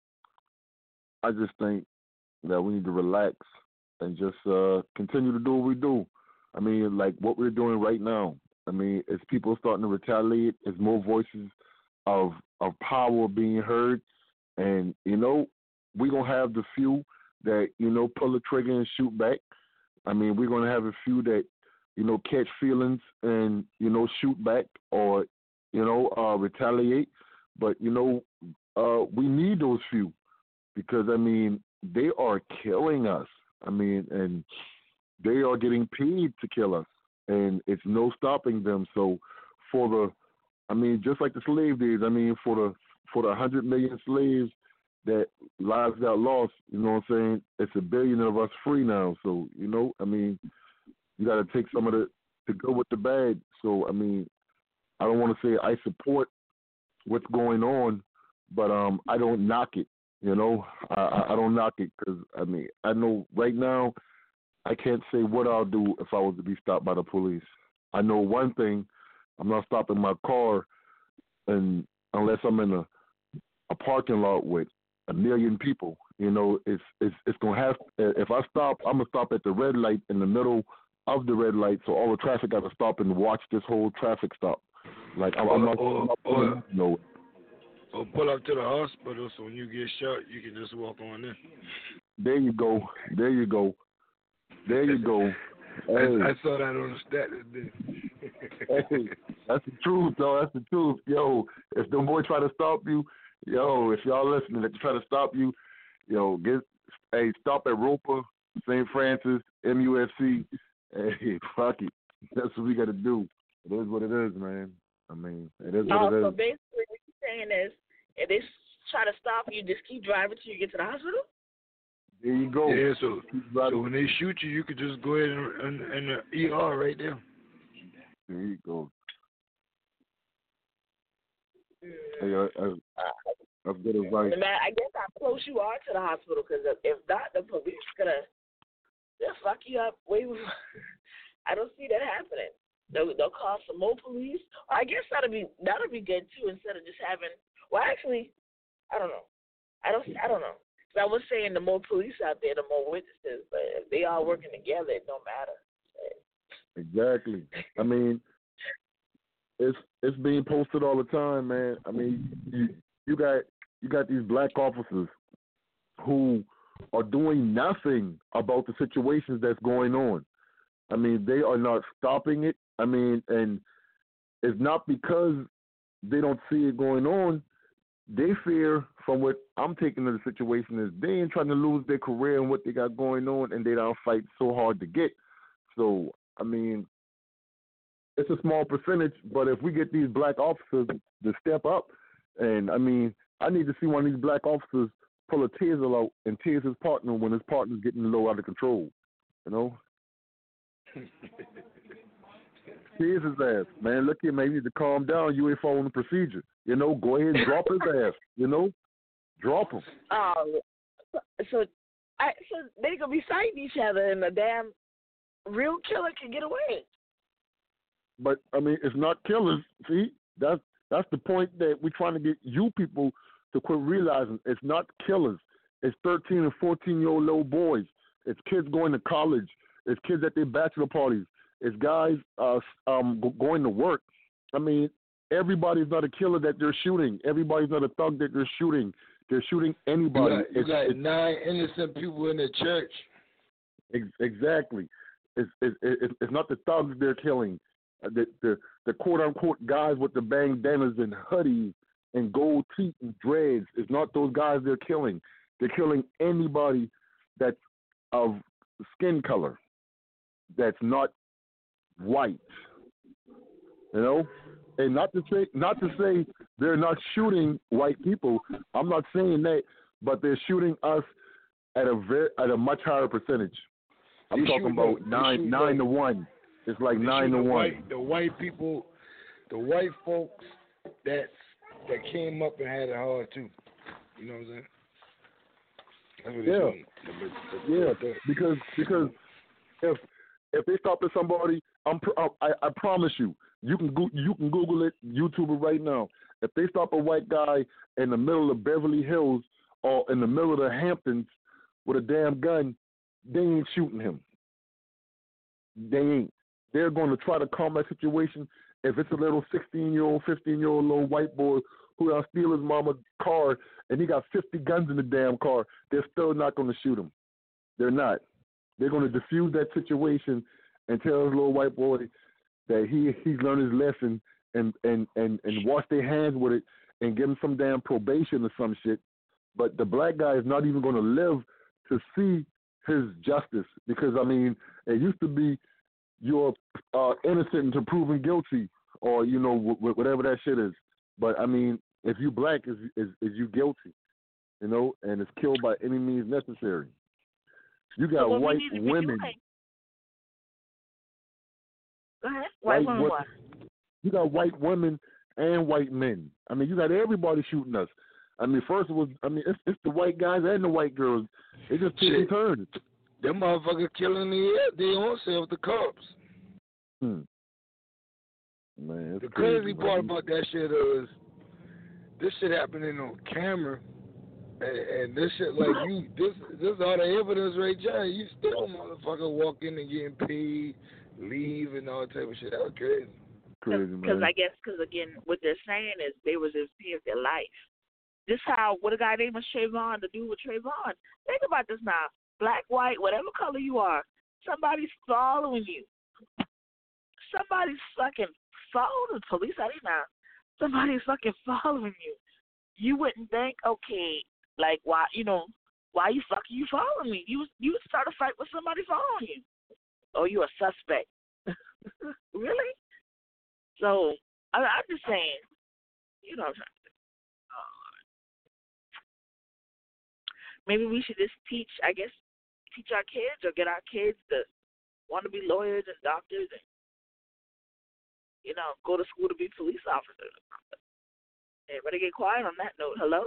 I just think that we need to relax and just uh, continue to do what we do. I mean, like what we're doing right now. I mean, as people starting to retaliate, as more voices of of power being heard, and, you know, we're going to have the few that, you know, pull the trigger and shoot back. I mean, we're going to have a few that, you know, catch feelings and, you know, shoot back or, you know, uh, retaliate. But, you know, uh, we need those few because, I mean, they are killing us. I mean, and they are getting paid to kill us, and it's no stopping them. So for the, I mean, just like the slave days, I mean, for the for the one hundred million slaves that lives got lost, you know what I'm saying, it's a billion of us free now. So, you know, I mean, you got to take some of the, to go with the bad. So, I mean, I don't want to say I support what's going on, but um, I don't knock it, you know. I, I don't knock it because, I mean, I know right now I can't say what I'll do if I was to be stopped by the police. I know one thing, I'm not stopping my car and unless I'm in a, a parking lot with a million people. You know, it's it's it's gonna have. If I stop, I'm gonna stop at the red light in the middle of the red light, so all the traffic got to stop and watch this whole traffic stop. Like I'm, I'm not. Or, I'm not or, no. or pull up to the hospital, so when you get shot, you can just walk on in. There you go. There you go. There you go. Hey. I, I saw that on the stat. Hey, that's the truth, though. That's the truth. Yo, if them boys try to stop you, yo, if y'all listening, if they try to stop you, yo, get hey, stop at Roper, Saint Francis, M U F C. Hey, fuck it. That's what we got to do. It is what it is, man. I mean, it is what Oh, it is. so basically what you're saying is, if they try to stop you, just keep driving till you get to the hospital? There you go. Yeah, so, so when they shoot you, you could just go ahead and in the E R right there. There you go. Hey, I, I, that's good advice. Man, I guess how close you are to the hospital, because if not, the police gonna they'll fuck you up way before. I don't see that happening. They'll, they'll call some more police. I guess that'll be that'll be good too, instead of just having. Well, actually, I don't know. I don't. I don't know. Cause I was saying the more police out there, the more witnesses. But if they all working together, it don't matter. Exactly. I mean, it's it's being posted all the time, man. I mean, you, you got you got these black officers who are doing nothing about the situations that's going on. I mean, they are not stopping it. I mean, and it's not because they don't see it going on. They fear, from what I'm taking of the situation, is they ain't trying to lose their career and what they got going on, and they don't fight so hard to get. So, I mean, it's a small percentage, but if we get these black officers to step up, and, I mean, I need to see one of these black officers pull a taser out and tase his partner when his partner's getting low out of control. You know? Tase his ass. Man, look here, man, you need to calm down. You ain't following the procedure. You know, go ahead and drop his ass. You know? Drop him. Oh, so, I, so they going to be fighting each other and the damn real killer can get away. But, I mean, it's not killers. See? That's, that's the point that we're trying to get you people to quit realizing. It's not killers. It's thirteen and fourteen-year-old little boys. It's kids going to college. It's kids at their bachelor parties. It's guys uh, um, going to work. I mean, everybody's not a killer that they're shooting. Everybody's not a thug that they're shooting. They're shooting anybody. You got, you it's, got it's, nine innocent people in the church. Ex- exactly. It's, it's, it's, it's not the thugs they're killing. The, the, the quote-unquote guys with the bandanas and hoodies and gold teeth and dreads. It's not those guys they're killing. They're killing anybody that's of skin color, that's not white. You know? And not to say not to say they're not shooting white people. I'm not saying that, but they're shooting us at a very at a much higher percentage. I'm They talking shoot about them. They nine shoot nine them. to one. It's like They nine shoot to the one. White, the white people, the white folks that that came up and had it hard too. You know what I'm saying? That's what Yeah, the, the, yeah. the, Because because if if they stop at somebody, I'm pr- I, I promise you, you can go, you can Google it, YouTube it right now. If they stop a white guy in the middle of Beverly Hills or in the middle of the Hamptons with a damn gun, they ain't shooting him. They ain't. They're going to try to calm that situation. If it's a little sixteen-year-old, fifteen-year-old little white boy who will steal his mama's car and he got fifty guns in the damn car, they're still not going to shoot him. They're not. They're going to diffuse that situation and tell his little white boy that he he's learned his lesson and, and, and, and wash their hands with it and give him some damn probation or some shit. But the black guy is not even going to live to see his justice because, I mean, it used to be you're uh, innocent until proven guilty, or you know w- w- whatever that shit is. But I mean, if you black, is is is you guilty, you know, and it's killed by any means necessary. You got so white women. Go ahead. White, white women wo- what? You got white women and white men. I mean, you got everybody shooting us. I mean, first it was. I mean, it's, it's the white guys and the white girls. They just taking turns. them motherfuckers killing the they own self, the cops. Hmm. Man, the crazy, crazy man. part about that shit is this shit happening on camera, and, and this shit like you, this this is all the evidence right there. You still motherfucker walk in and getting paid, leave and all that type of shit. That was crazy. Crazy, Because man. I guess, because again, what they're saying is they was in fear of their life. This how, what a guy named Trayvon, the dude with Trayvon. Think about this now. Black, white, whatever color you are, somebody's following you. Somebody's fucking following the police out here now. Somebody's fucking following you. You wouldn't think, okay, like, why, you know, why you fucking you following me? You you would start a fight with somebody following you. Oh, you a suspect. Really? So, I, I'm just saying, you know, maybe we should just teach, I guess, teach our kids or get our kids to want to be lawyers and doctors and, you know, go to school to be police officers. Everybody get quiet on that note. Hello?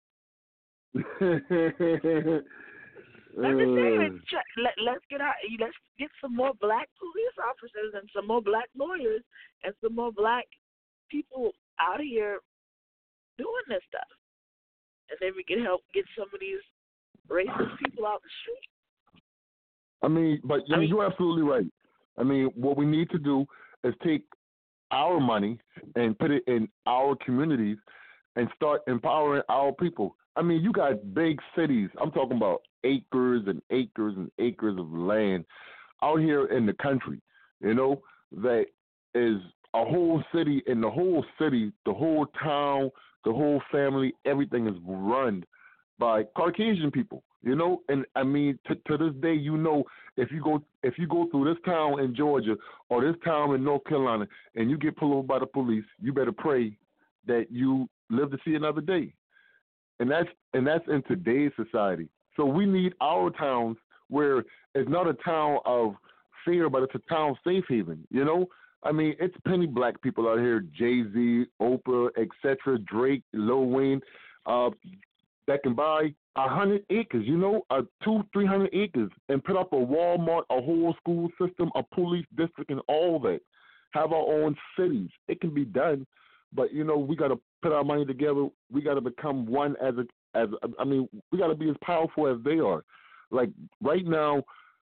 I'm just saying, let, let's get our, let's get some more black police officers and some more black lawyers and some more black people out here doing this stuff. And then we can help get some of these racist people out the street. I mean, but I mean, you're absolutely right. I mean, what we need to do is take our money and put it in our communities and start empowering our people. I mean, you got big cities. I'm talking about acres and acres and acres of land out here in the country, you know, that is a whole city, and the whole city, the whole town, the whole family, everything is run by Caucasian people, you know. And I mean, to, to this day, you know, if you go if you go through this town in Georgia or this town in North Carolina and you get pulled over by the police, you better pray that you live to see another day. and that's and that's in today's society. So we need our towns where it's not a town of fear, but it's a town safe haven. You know, I mean, it's plenty black people out here, Jay-Z, Oprah, et cetera, Drake, Lil Wayne, uh, that can buy a hundred acres, you know, a two, three hundred acres, and put up a Walmart, a whole school system, a police district, and all that. Have our own cities. It can be done, but you know, we got to put our money together. We got to become one as a, as a, I mean, we got to be as powerful as they are. Like right now,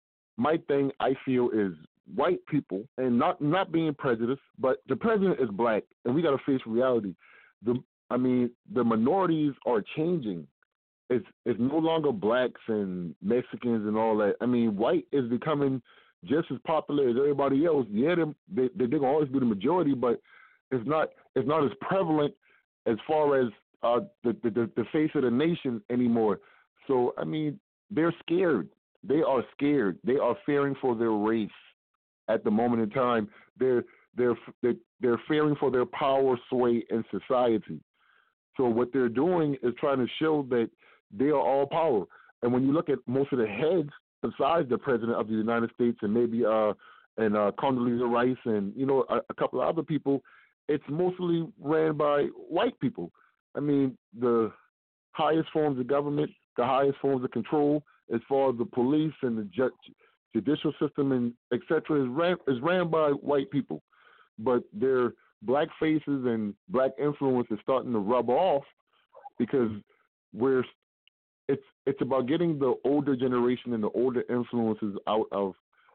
my thing I feel is white people, and not not being prejudiced, but the president is black, and we got to face reality. The I mean, the minorities are changing. It's it's no longer blacks and Mexicans and all that. I mean, white is becoming just as popular as everybody else. Yeah, they they they're gonna always be the majority, but it's not it's not as prevalent as far as uh, the, the the face of the nation anymore. So I mean, they're scared. They are scared. They are fearing for their race at the moment in time. They're they're they're, they're fearing for their power sway in society. So what they're doing is trying to show that they are all power. And when you look at most of the heads, besides the president of the United States and maybe uh and uh, Condoleezza Rice and you know a, a couple of other people, it's mostly ran by white people. I mean, the highest forms of government, the highest forms of control, as far as the police and the ju- judicial system and et cetera, is ran is ran by white people. But their black faces and black influence is starting to rub off because we're it's it's about getting the older generation and the older influences out of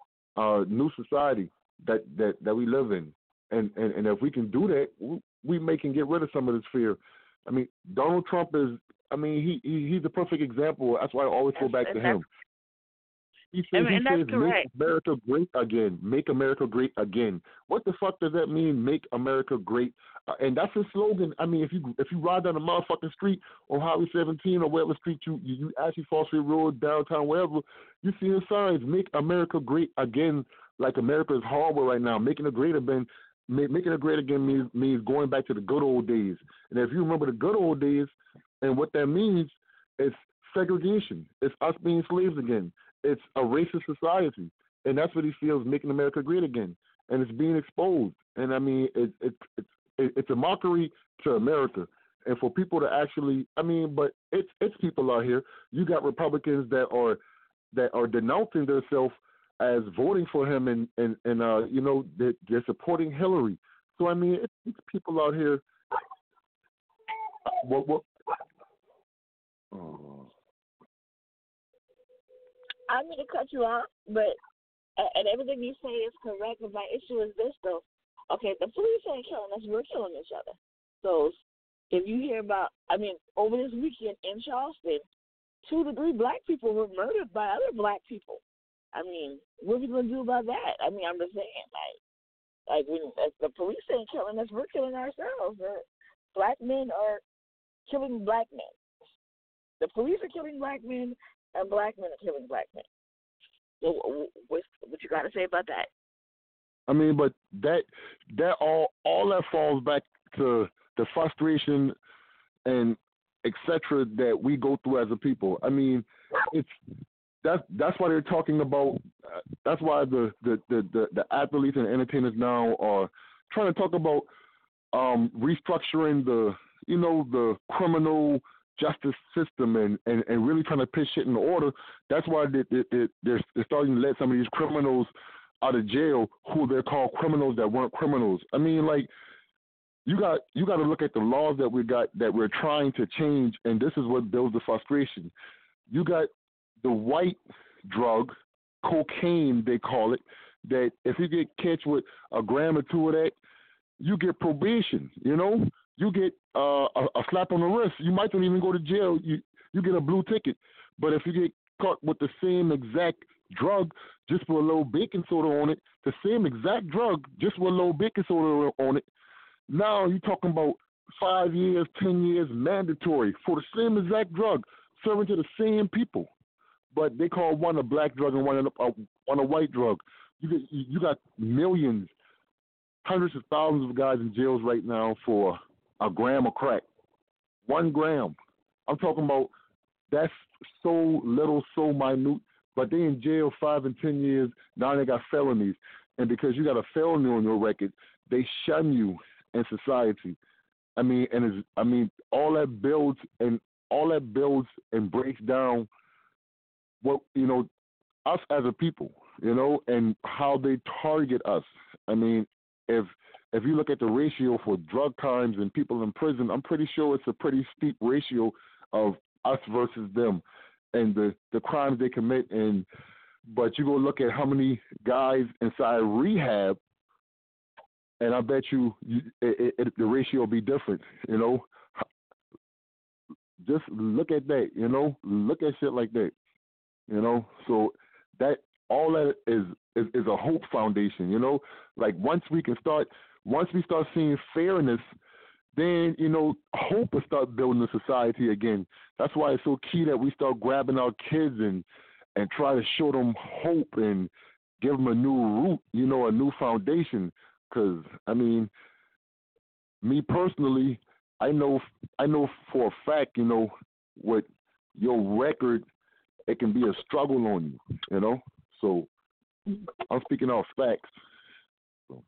uh, new society that, that, that we live in. And, and and if we can do that, we, we may can get rid of some of this fear. I mean, Donald Trump is, I mean, he, he he's a perfect example. That's why I always go back to him. He says, he says make America great again. Make America great again. What the fuck does that mean, make America great? Uh, and that's his slogan. I mean, if you if you ride down a motherfucking street on Highway seventeen or whatever street you, you, you actually Fall Street Road, downtown, wherever, you see his signs, make America great again, like America is horrible right now. Making it great again, making it great again means, means going back to the good old days. And if you remember the good old days, and what that means is segregation. It's us being slaves again. It's a racist society, and that's what he feels, making America great again, and it's being exposed. And I mean, it, it, it, it, it's a mockery to America, and for people to actually, I mean, but it's it's people out here. You got Republicans that are that are denouncing themselves as voting for him, and and and uh, you know, they're, they're supporting Hillary. So I mean, it's, it's people out here. What what? Oh. I'm going to cut you off, but and everything you say is correct. But my issue is this, though. Okay, the police ain't killing us; we're killing each other. So, if you hear about, I mean, over this weekend in Charleston, two to three black people were murdered by other black people. I mean, what are we going to do about that? I mean, I'm just saying, like, like when if the police ain't killing us, we're killing ourselves. Or black men are killing black men. The police are killing black men. And black men are killing black men. So what, what you got to say about that? I mean, but that that all all that falls back to the frustration and et cetera that we go through as a people. I mean, it's that's that's why they're talking about. Uh, that's why the the, the, the the athletes and entertainers now are trying to talk about um, restructuring the you know the criminal justice system and, and, and really trying to put shit in order. That's why they, they, they, they're, they're starting to let some of these criminals out of jail who they're called criminals that weren't criminals. I mean, like, you got you got to look at the laws that we got that we're trying to change, and this is what builds the frustration. You got the white drug, cocaine they call it, that if you get catch with a gram or two of that, you get probation, you know? You get uh, a, a slap on the wrist. You might not even go to jail. You you get a blue ticket. But if you get caught with the same exact drug, just with a little baking soda on it, the same exact drug, just with a little baking soda on it, now you're talking about five years, ten years mandatory for the same exact drug, serving to the same people. But they call one a black drug and one a, uh, one a white drug. You get you got millions, hundreds of thousands of guys in jails right now for a gram of crack. One gram. I'm talking about that's so little, so minute. But they in jail five and ten years. Now they got felonies, and because you got a felony on your record, they shun you in society. I mean, and it's, I mean, all that builds and all that builds and breaks down what you know us as a people, you know, and how they target us. I mean, if if you look at the ratio for drug crimes and people in prison, I'm pretty sure it's a pretty steep ratio of us versus them and the, the crimes they commit. And but you go look at how many guys inside rehab, and I bet you, you it, it, the ratio will be different, you know. Just look at that, you know. Look at shit like that, you know. So that all that is, is is a hope foundation, you know. Like once we can start, once we start seeing fairness, then you know hope will start building the society again. That's why it's so key that we start grabbing our kids and and try to show them hope and give them a new root, you know, a new foundation. Because I mean, me personally, I know I know for a fact, you know, with your record, it can be a struggle on you, you know. So I'm speaking out facts. So,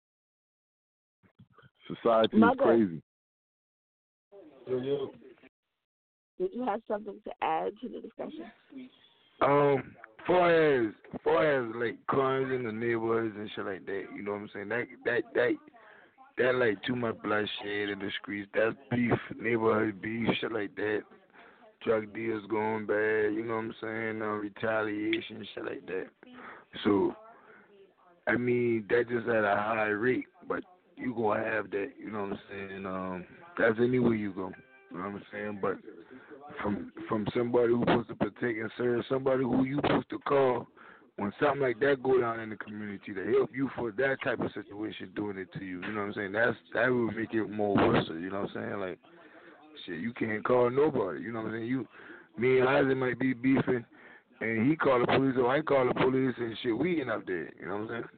society is crazy. Yo, yo. Did you have something to add to the discussion? Um, far as far as like crimes in the neighborhoods and shit like that, you know what I'm saying? That that that that like too much bloodshed in the streets. That's beef, neighborhood beef, shit like that. Drug deals going bad, you know what I'm saying? Uh, retaliation, shit like that. So, I mean, that just at a high rate, but you gonna have that, you know what I'm saying? Um, that's anywhere you go, you know what I'm saying? But from from somebody who's supposed to protect and serve, somebody who you supposed to call when something like that go down in the community to help you for that type of situation doing it to you, you know what I'm saying? That's that would make it more worse, you know what I'm saying? Like, shit, you can't call nobody, you know what I'm saying? You, me and Isaac might be beefing, and he call the police, or I call the police, and shit, we end up there, you know what I'm saying?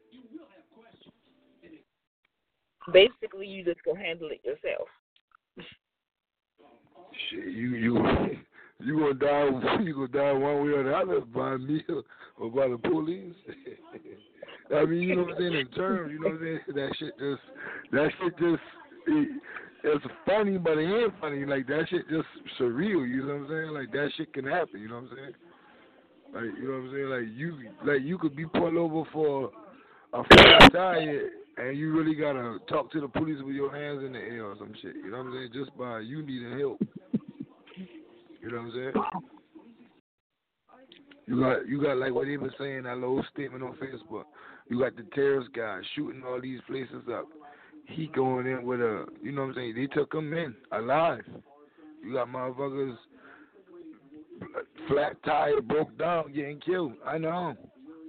Basically, you just gonna handle it yourself. Shit, you you you gonna die, you gonna die one way or the other by me or by the police. I mean, you know what I'm saying? In terms, you know what I'm saying? That shit just, that shit just, it, it's funny, but it ain't funny. Like, that shit just surreal, you know what I'm saying? Like, that shit can happen, you know what I'm saying? Like, you know what I'm saying? Like, you like you could be pulled over for a flat tire, and you really gotta talk to the police with your hands in the air or some shit, you know what I'm saying? Just by you needing help. You know what I'm saying? You got, you got like what they were saying, that little statement on Facebook. You got the terrorist guy shooting all these places up. He going in with a, you know what I'm saying? They took him in alive. You got motherfuckers flat tire, broke down, getting killed. I know.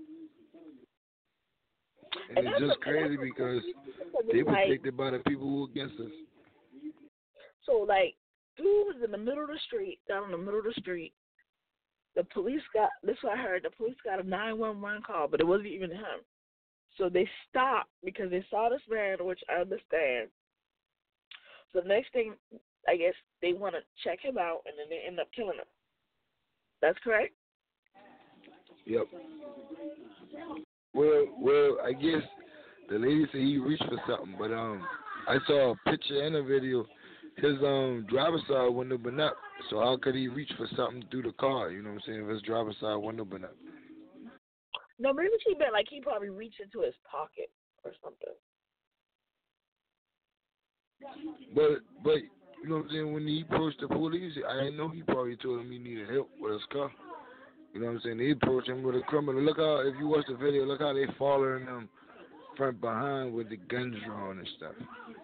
And, and it's just crazy because they were protected by the people who were against us. So, like, dude was in the middle of the street, down in the middle of the street. The police got, this is what I heard, the police got a nine one one call, but it wasn't even him. So they stopped because they saw this man, which I understand. So the next thing, I guess, they want to check him out, and then they end up killing him. That's correct? Yep. Well, well, I guess the lady said he reached for something, but um, I saw a picture and a video. His um driver's side window been up, so how could he reach for something through the car? You know what I'm saying? If his driver's side window been up. No, maybe he meant like he probably reached into his pocket or something. But but you know what I'm saying? When he approached the police, I know he probably told him he needed help with his car. You know what I'm saying? They approached him with a criminal. Look how, if you watch the video, look how they following him from behind with the guns drawn and stuff.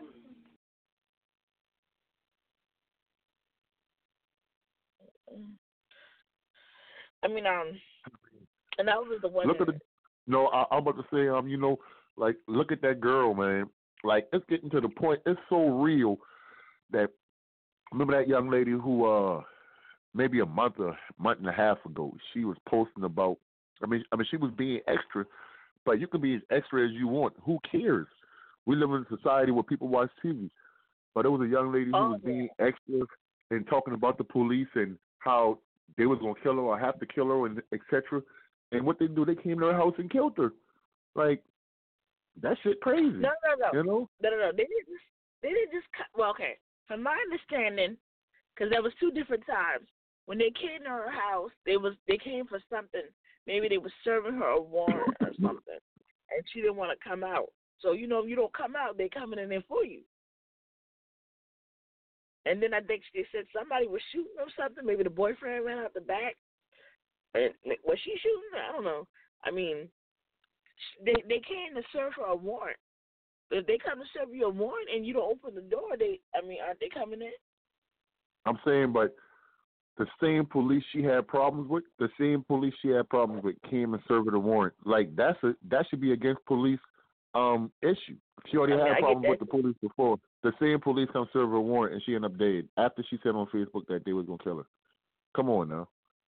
I mean, um, and that was the one. Look at the, no, I, I'm about to say, um, you know, like, look at that girl, man. Like, it's getting to the point. It's so real that, remember that young lady who, uh, maybe a month or month and a half ago, she was posting about. I mean, I mean, she was being extra, but you can be as extra as you want. Who cares? We live in a society where people watch T V. But there was a young lady who oh, was being extra, and talking about the police and how they was gonna kill her or have to kill her and et cetera. And what they do, they came to her house and killed her. Like, that shit crazy. No, no, no. You know? No, no, no. They didn't just, they didn't just cut. Well, okay. From my understanding, because there was two different times. When they came to her house, they was they came for something. Maybe they were serving her a warrant or something, and she didn't want to come out. So, you know, if you don't come out, they coming in there for you. And then I think they said somebody was shooting or something. Maybe the boyfriend ran out the back. And was she shooting? I don't know. I mean, they they came to serve her a warrant. But if they come to serve you a warrant and you don't open the door, they I mean, aren't they coming in? I'm saying, but the same police she had problems with, the same police she had problems with came and served her a warrant. Like, that's a that should be against police um issue. She already I mean, had I problems get with the police before. The same police come serve her a warrant, and she ended up dead after she said on Facebook that they was gonna kill her. Come on now.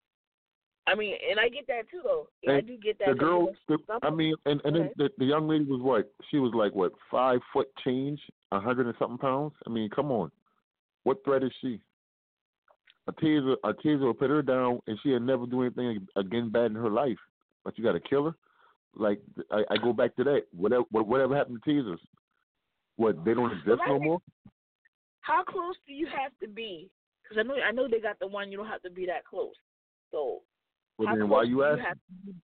I mean, and I get that too, though. Yeah, I do get that. The girl, the, Some- I mean, and and then the, the young lady was what? She was like what, five foot change, a hundred and something pounds. I mean, come on, what threat is she? A taser, a taser will put her down, and she'll never do anything again bad in her life. But you got to kill her. Like, I, I go back to that. Whatever, whatever happened to tasers? What, they don't exist no more? How close do you have to be? Because I know, I know they got the one you don't have to be that close. So, well, how then close why you do asking? you have to be?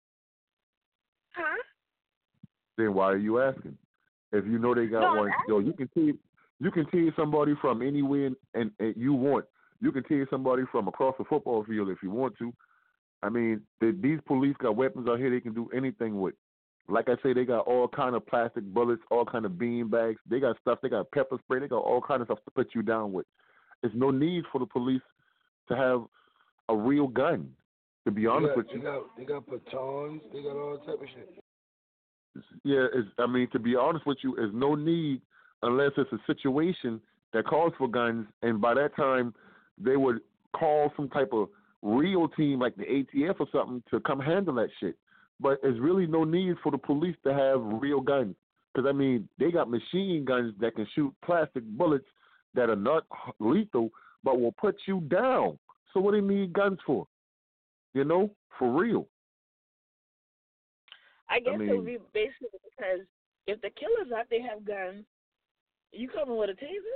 Huh? Then why are you asking? If you know they got No, one, yo, you can see, you can tase somebody from anywhere, and, and, and you want. You can tase somebody from across the football field if you want to. I mean, they, these police got weapons out here they can do anything with. Like I say, they got all kind of plastic bullets, all kind of bean bags. They got stuff. They got pepper spray. They got all kind of stuff to put you down with. There's no need for the police to have a real gun. To be honest got, with they you, got they got batons. They got all type of shit. yeah. It's, I mean, to be honest with you, there's no need unless it's a situation that calls for guns, and by that time they would call some type of real team like the A T F or something to come handle that shit. But there's really no need for the police to have real guns. Because, I mean, they got machine guns that can shoot plastic bullets that are not lethal but will put you down. So what do you need guns for? You know, for real. I guess I mean, it would be basically because if the killers out there have guns, you coming with a taser?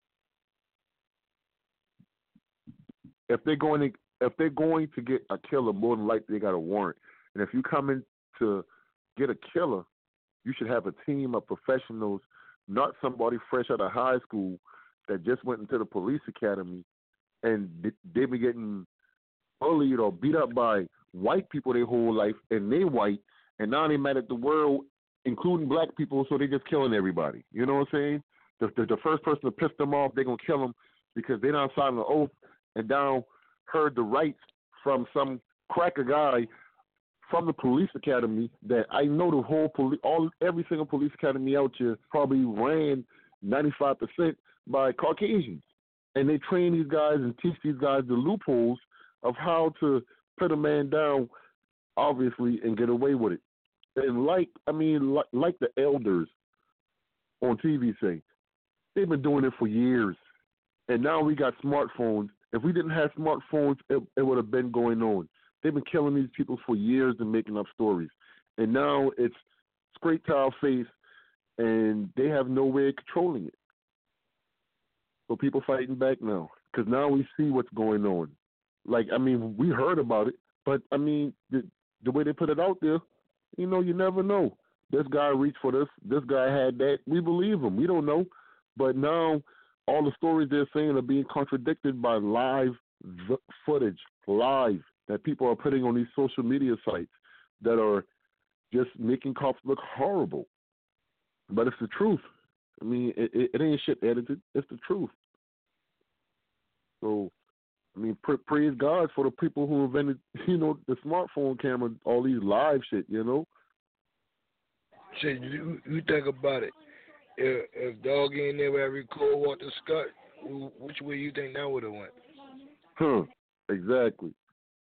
If they're going to if they're going to get a killer, more than likely they got a warrant. And if you come in to get a killer, you should have a team of professionals, not somebody fresh out of high school that just went into the police academy and they've been getting bullied or beat up by white people their whole life, and they white, and now they mad at the world, including black people, so they just killing everybody. You know what I'm saying? The, the, the first person to piss them off, they're going to kill them because they don't sign an oath and down heard the rights from some cracker guy from the police academy that I know the whole police, all every single police academy out here probably ran ninety-five percent by Caucasians. And they train these guys and teach these guys the loopholes of how to put a man down, obviously, and get away with it. And like, I mean, like, like the elders on T V say, they've been doing it for years. And now we got smartphones. If we didn't have smartphones, it, it would have been going on. They've been killing these people for years and making up stories. And now it's straight to our face, and they have no way of controlling it. So people fighting back now, because now we see what's going on. Like, I mean, we heard about it, but, I mean, the, the way they put it out there, you know, you never know. This guy reached for this. This guy had that. We believe him. We don't know. But now all the stories they're saying are being contradicted by live v- footage, live, that people are putting on these social media sites that are just making cops look horrible. But it's the truth. I mean, it, it, it ain't shit edited. It's the truth. So, I mean, pr- praise God for the people who invented, you know, the smartphone camera, all these live shit, you know? Shit, you, you think about it. If, if Dog in there would have recorded Walter Scott, which way you think that would have went? Huh, exactly.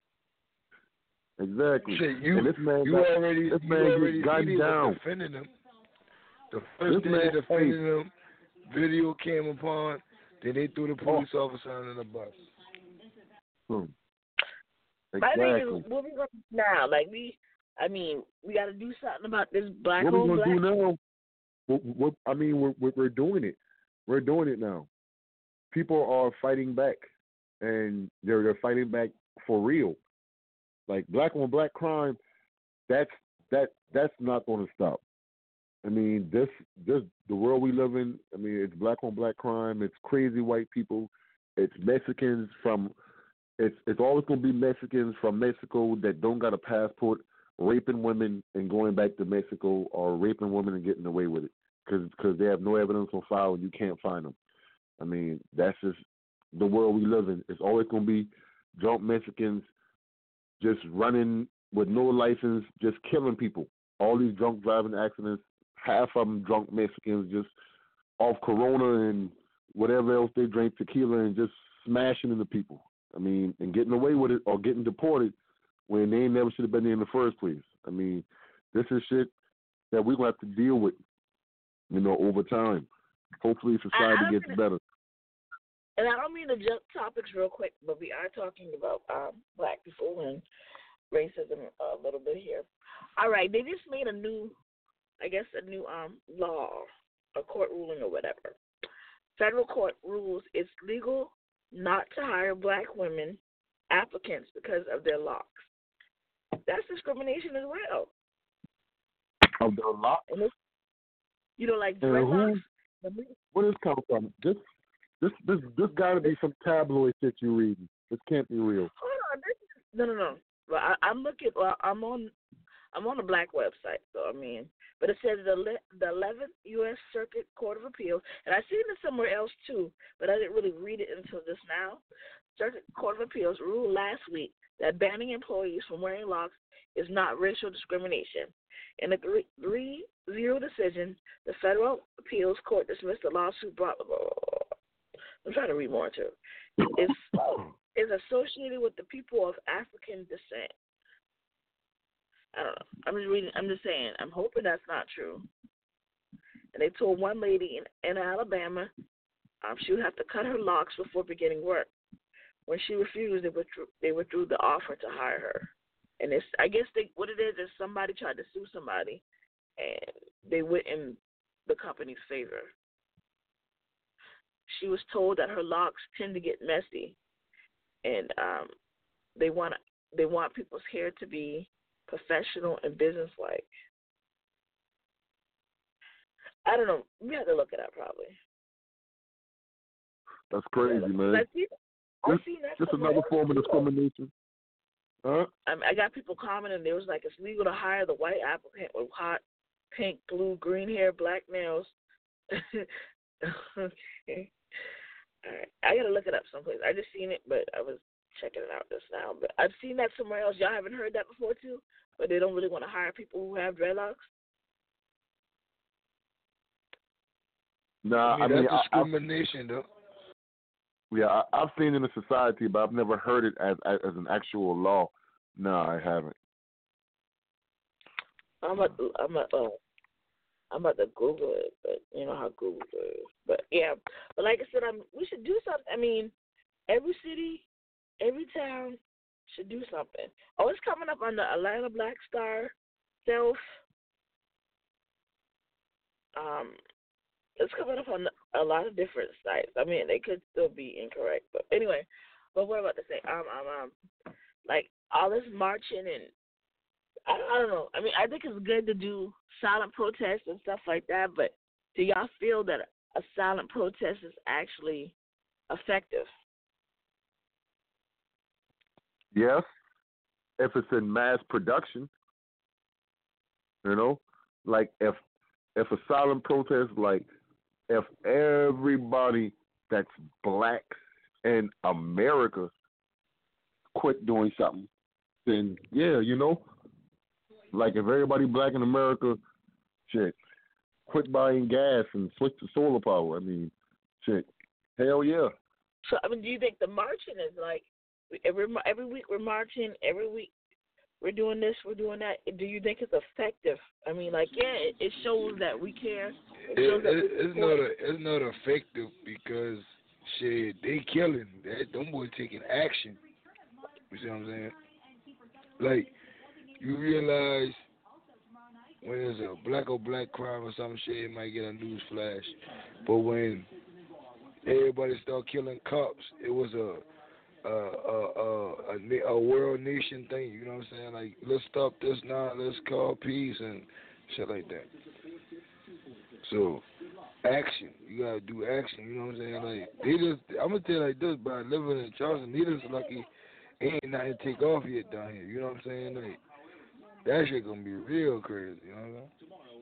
Exactly. Shit, you, and this man you got, already, this you man already gunned down. defending him. The first This day man, defending hey. him, video came upon, Then they threw the police oh. officer under the bus. Hmm. Exactly. Exactly. My thing is, what we gonna do now? Like we, I mean, we got to do something about this black what on we black. gonna do now? What, what, I mean, we're we're doing it. We're doing it now. People are fighting back, and they're they're fighting back for real. Like black on black crime, that's that that's not going to stop. I mean, this this the world we live in. I mean, it's black on black crime. It's crazy white people. It's Mexicans from. It's it's always going to be Mexicans from Mexico that don't got a passport, raping women and going back to Mexico, or raping women and getting away with it because because they have no evidence on file and you can't find them. I mean, that's just the world we live in. It's always going to be drunk Mexicans just running with no license, just killing people. All these drunk driving accidents, half of them drunk Mexicans just off Corona and whatever else they drink, tequila, and just smashing into people. I mean, and getting away with it or getting deported when they never should have been there in the first place. I mean, this is shit that we're going to have to deal with, you know, over time. Hopefully society gets gonna, better. And I don't mean to jump topics real quick, but we are talking about um, black people and racism a little bit here. All right, they just made a new, I guess, a new um, law, a court ruling or whatever. Federal court rules it's legal not to hire black women applicants because of their locks. That's discrimination as well. Of their locks? You know, like dreadlocks. Where does this come from? This, this, this, this got to be some tabloid shit you reading. This can't be real. Hold on, this is, no, no, no. Well, I, I'm looking. Well, I'm on, I'm on a black website. So I mean, but it says the the eleventh U S Circuit Court of Appeals, and I've seen it somewhere else too, but I didn't really read it until just now. Circuit Court of Appeals ruled last week that banning employees from wearing locks is not racial discrimination. In a three zero decision, the Federal Appeals Court dismissed the lawsuit brought. I'm trying to read more too. It's is associated with the people of African descent. I don't know. I'm just reading. I'm just saying. I'm hoping that's not true. And they told one lady in, in Alabama um, she would have to cut her locks before beginning work. When she refused, they withdrew, they withdrew the offer to hire her. And it's, I guess they, what it is is somebody tried to sue somebody, and they went in the company's favor. She was told that her locks tend to get messy, and um, they want they want people's hair to be professional and businesslike. I don't know. We have to look it up probably. That's crazy, man. I've seen, I've seen that just another form of discrimination. Huh? I, mean, I got people commenting. There was like, it's legal to hire the white applicant with hot pink, blue, green hair, black nails. Okay. All right. I gotta look it up someplace. I just seen it, but I was checking it out just now. But I've seen that somewhere else. Y'all haven't heard that before too? But they don't really want to hire people who have dreadlocks. Nah, I mean, I mean that's I, discrimination, I, though. Yeah, I, I've seen it in the society, but I've never heard it as as, as an actual law. No, I haven't. I'm a, I'm a, uh, I'm about to Google it, but you know how Google is. But yeah, but like I said, I'm, we should do something. I mean, every city, every town should do something. Oh, it's coming up on the Atlanta Black Star Self. Um, it's coming up on a lot of different sites. I mean, they could still be incorrect, but anyway. But what I'm about to say, um, um, um, like all this marching and I, I don't know. I mean, I think it's good to do silent protests and stuff like that, but do y'all feel that a silent protest is actually effective? Yes, if it's in mass production, you know, like if if a silent protest, like if everybody that's black in America quit doing something, then yeah, you know, like if everybody black in America, shit, quit buying gas and switch to solar power. I mean, shit, hell yeah. So I mean, do you think the marching is like every every week we're marching, every week we're doing this, we're doing that? Do you think it's effective? I mean, like yeah, it, it shows that we care. It shows it, that it, we it's not a, it's not effective because shit, they killing. That them boys taking action. You see what I'm saying? Like, you realize when there's a black or black crime or some shit, it might get a news flash. But when everybody start killing cops, it was a a a a, a, a world nation thing. You know what I'm saying? Like, let's stop this now. Let's call peace and shit like that. So, action. You gotta do action. You know what I'm saying? Like, they just, I'm gonna tell you like this: by living in Charleston, they just lucky ain't nothing to take off yet down here. You know what I'm saying? Like, that shit gonna be real crazy. You know what I'm saying?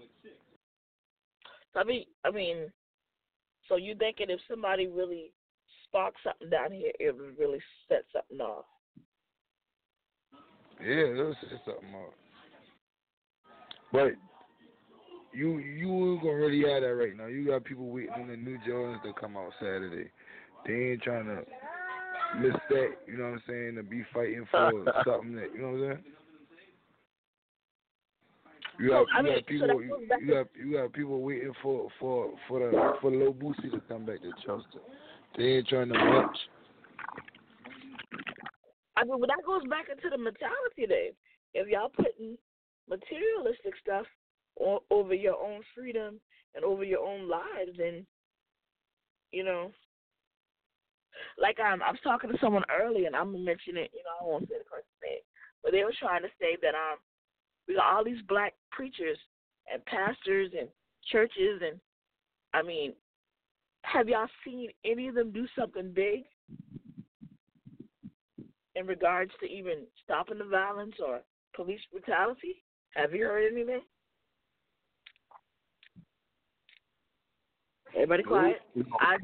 I mean, I mean, so you thinking if somebody really sparked something down here, it would really set something off? Yeah, it'll set something off. But you you ain't gonna really have that right now. You got people waiting on the new Jordans to come out Saturday. They ain't trying to miss that. You know what I'm saying? To be fighting for something that, you know what I'm saying? You got, I you mean, got people. so you, you got you got people waiting for for for the for Lil Boosie to come back to Charleston. They ain't trying to march. I mean, but that goes back into the mentality, Dave. If y'all putting materialistic stuff o- over your own freedom and over your own lives, then you know, like um, I was talking to someone earlier, and I'm gonna mention it. You know, I won't say the person's name, but they were trying to say that um. we got all these black preachers and pastors and churches, and I mean, have y'all seen any of them do something big in regards to even stopping the violence or police brutality? Have you heard anything? Everybody quiet. I.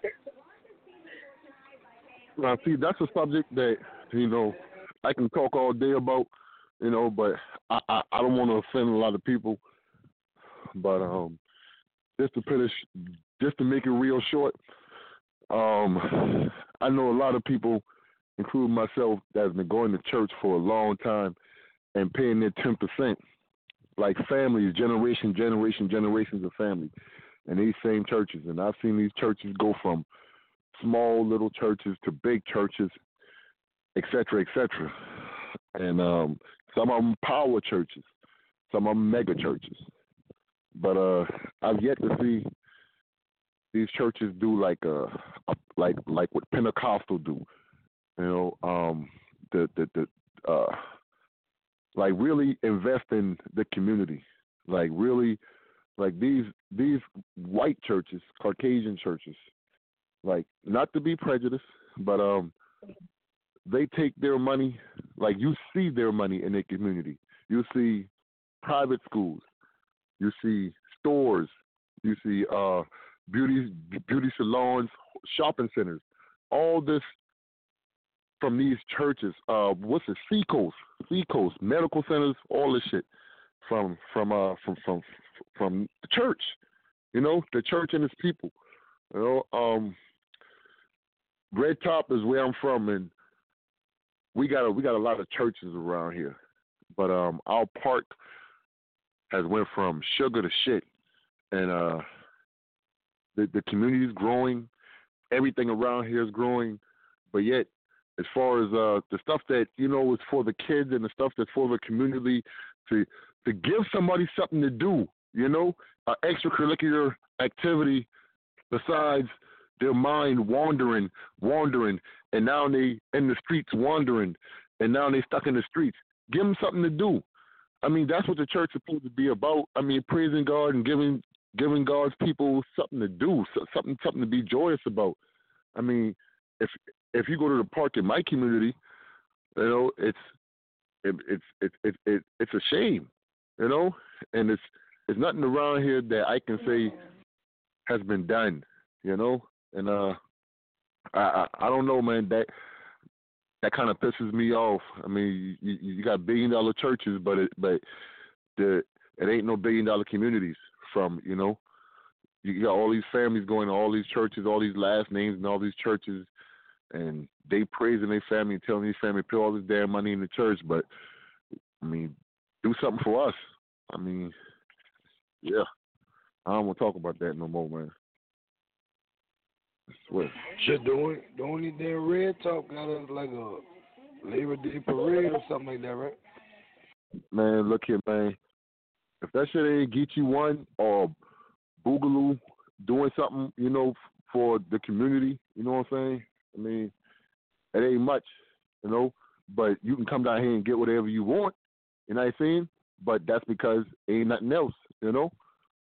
Now, see, that's a subject that, you know, I can talk all day about. You know, but I, I, I don't want to offend a lot of people. But um, just to finish, just to make it real short, um, I know a lot of people, including myself, that's been going to church for a long time and paying their ten percent, like families, generation, generation, generations of family, in these same churches. And I've seen these churches go from small little churches to big churches, et cetera, et cetera. And um, some of them power churches, some of them mega churches. But uh, I've yet to see these churches do like a, a like like what Pentecostal do, you know, um, the the the uh, like really invest in the community, like really, like these these white churches, Caucasian churches, like not to be prejudiced, but um. they take their money, like you see their money in their community. You see private schools, you see stores, you see uh, beauty beauty salons, shopping centers, all this from these churches. Uh, what's it? Seacoast, Seacoast, medical centers, all this shit from from uh from from from the church. You know, the church and its people. You know, um, Red Top is where I'm from, and We got a, we got a lot of churches around here, but um, our park has went from sugar to shit, and uh, the the community is growing. Everything around here is growing, but yet, as far as uh, the stuff that you know is for the kids and the stuff that's for the community, to to give somebody something to do, you know, an extracurricular activity besides their mind wandering, wandering, and now they in the streets wandering, and now they stuck in the streets. Give them something to do. I mean, that's what the church is supposed to be about. I mean, praising God and giving giving God's people something to do, something something to be joyous about. I mean, if if you go to the park in my community, you know, it's it, it's it, it, it, it's a shame, you know, and it's it's nothing around here that I can say has been done, you know. And uh, I, I I don't know, man. That that kind of pisses me off. I mean, you, you got billion dollar churches, but it but the it ain't no billion dollar communities. From you know, you got all these families going to all these churches, all these last names and all these churches, and they praising their family and telling their family put all this damn money in the church. But I mean, do something for us. I mean, yeah, I don't want to talk about that no more, man. Swear. Shit, the only, the only damn Red Talk got us like a Labor Day parade or something like that, right? Man, look here, man. If that shit ain't Geechee One or Boogaloo doing something, you know, for the community, you know what I'm saying? I mean, it ain't much, you know, but you can come down here and get whatever you want, you know what I'm saying? But that's because ain't nothing else, you know?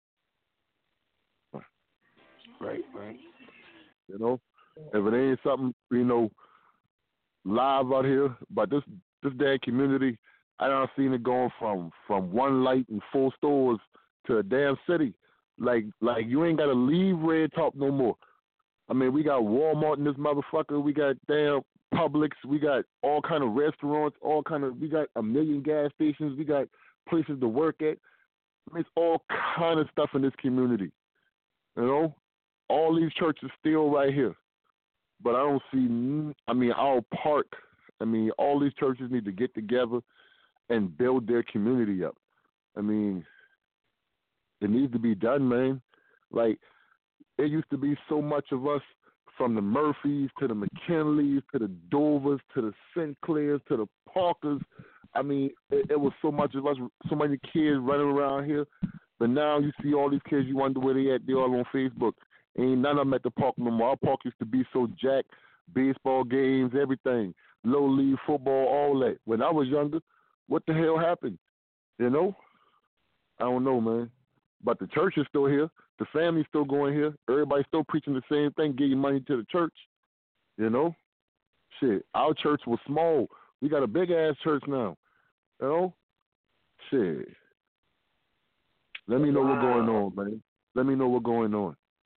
Right, right. You know? If it ain't something, you know, live out here, but this this damn community, I done seen it going from from one light and four stores to a damn city. Like like you ain't gotta leave Red Top no more. I mean, we got Walmart in this motherfucker. We got damn Publix. We got all kind of restaurants. All kind of. We got a million gas stations. We got places to work at. I mean, it's all kind of stuff in this community. You know, all these churches still right here, but I don't see. I mean, our park. I mean, all these churches need to get together and build their community up. I mean, it needs to be done, man. Like, it used to be so much of us, from the Murphys to the McKinleys to the Dovers to the Sinclairs to the Parkers. I mean, it, it was so much of us, so many kids running around here. But now you see all these kids, you wonder where they at. They all on Facebook. Ain't none of them at the park no more. Our park used to be so jacked, baseball games, everything, low league football, all that. When I was younger, what the hell happened? You know? I don't know, man. But the church is still here. The family's still going here. Everybody's still preaching the same thing, giving money to the church. You know? Shit, our church was small. We got a big-ass church now. You know? Shit. Let me know wow. what's going on, man. Let me know what's going on.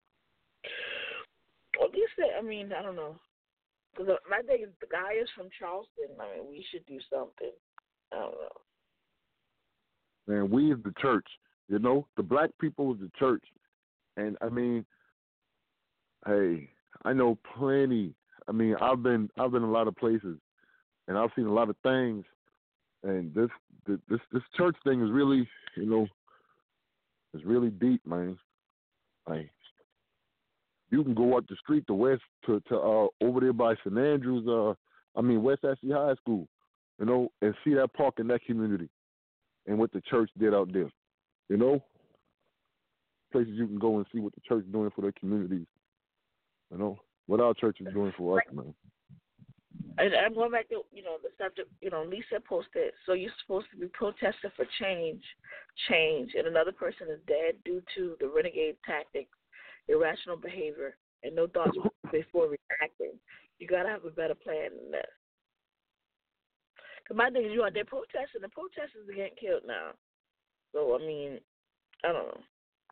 Well, you said, I mean, I don't know. Because my thing is, the guy is from Charleston. I mean, we should do something. I don't know. Man, we is the church. You know, the black people is the church. And, I mean, hey, I know plenty. I mean, I've been I've been a lot of places, and I've seen a lot of things. And this this this church thing is really, you know, it's really deep, man. Like, you can go up the street to West to to uh, over there by Saint Andrews. Uh, I mean West Ashley High School, you know, and see that park in that community, and what the church did out there. You know, places you can go and see what the church is doing for their communities. You know, what our church is doing for us, man. And I'm going back to, you know, the stuff that, you know, Lisa posted. So you're supposed to be protesting for change, change, and another person is dead due to the renegade tactics, irrational behavior, and no thoughts before reacting. You got to have a better plan than that. Because my thing is, you out there protesting, the protesters are getting killed now. So, I mean, I don't know.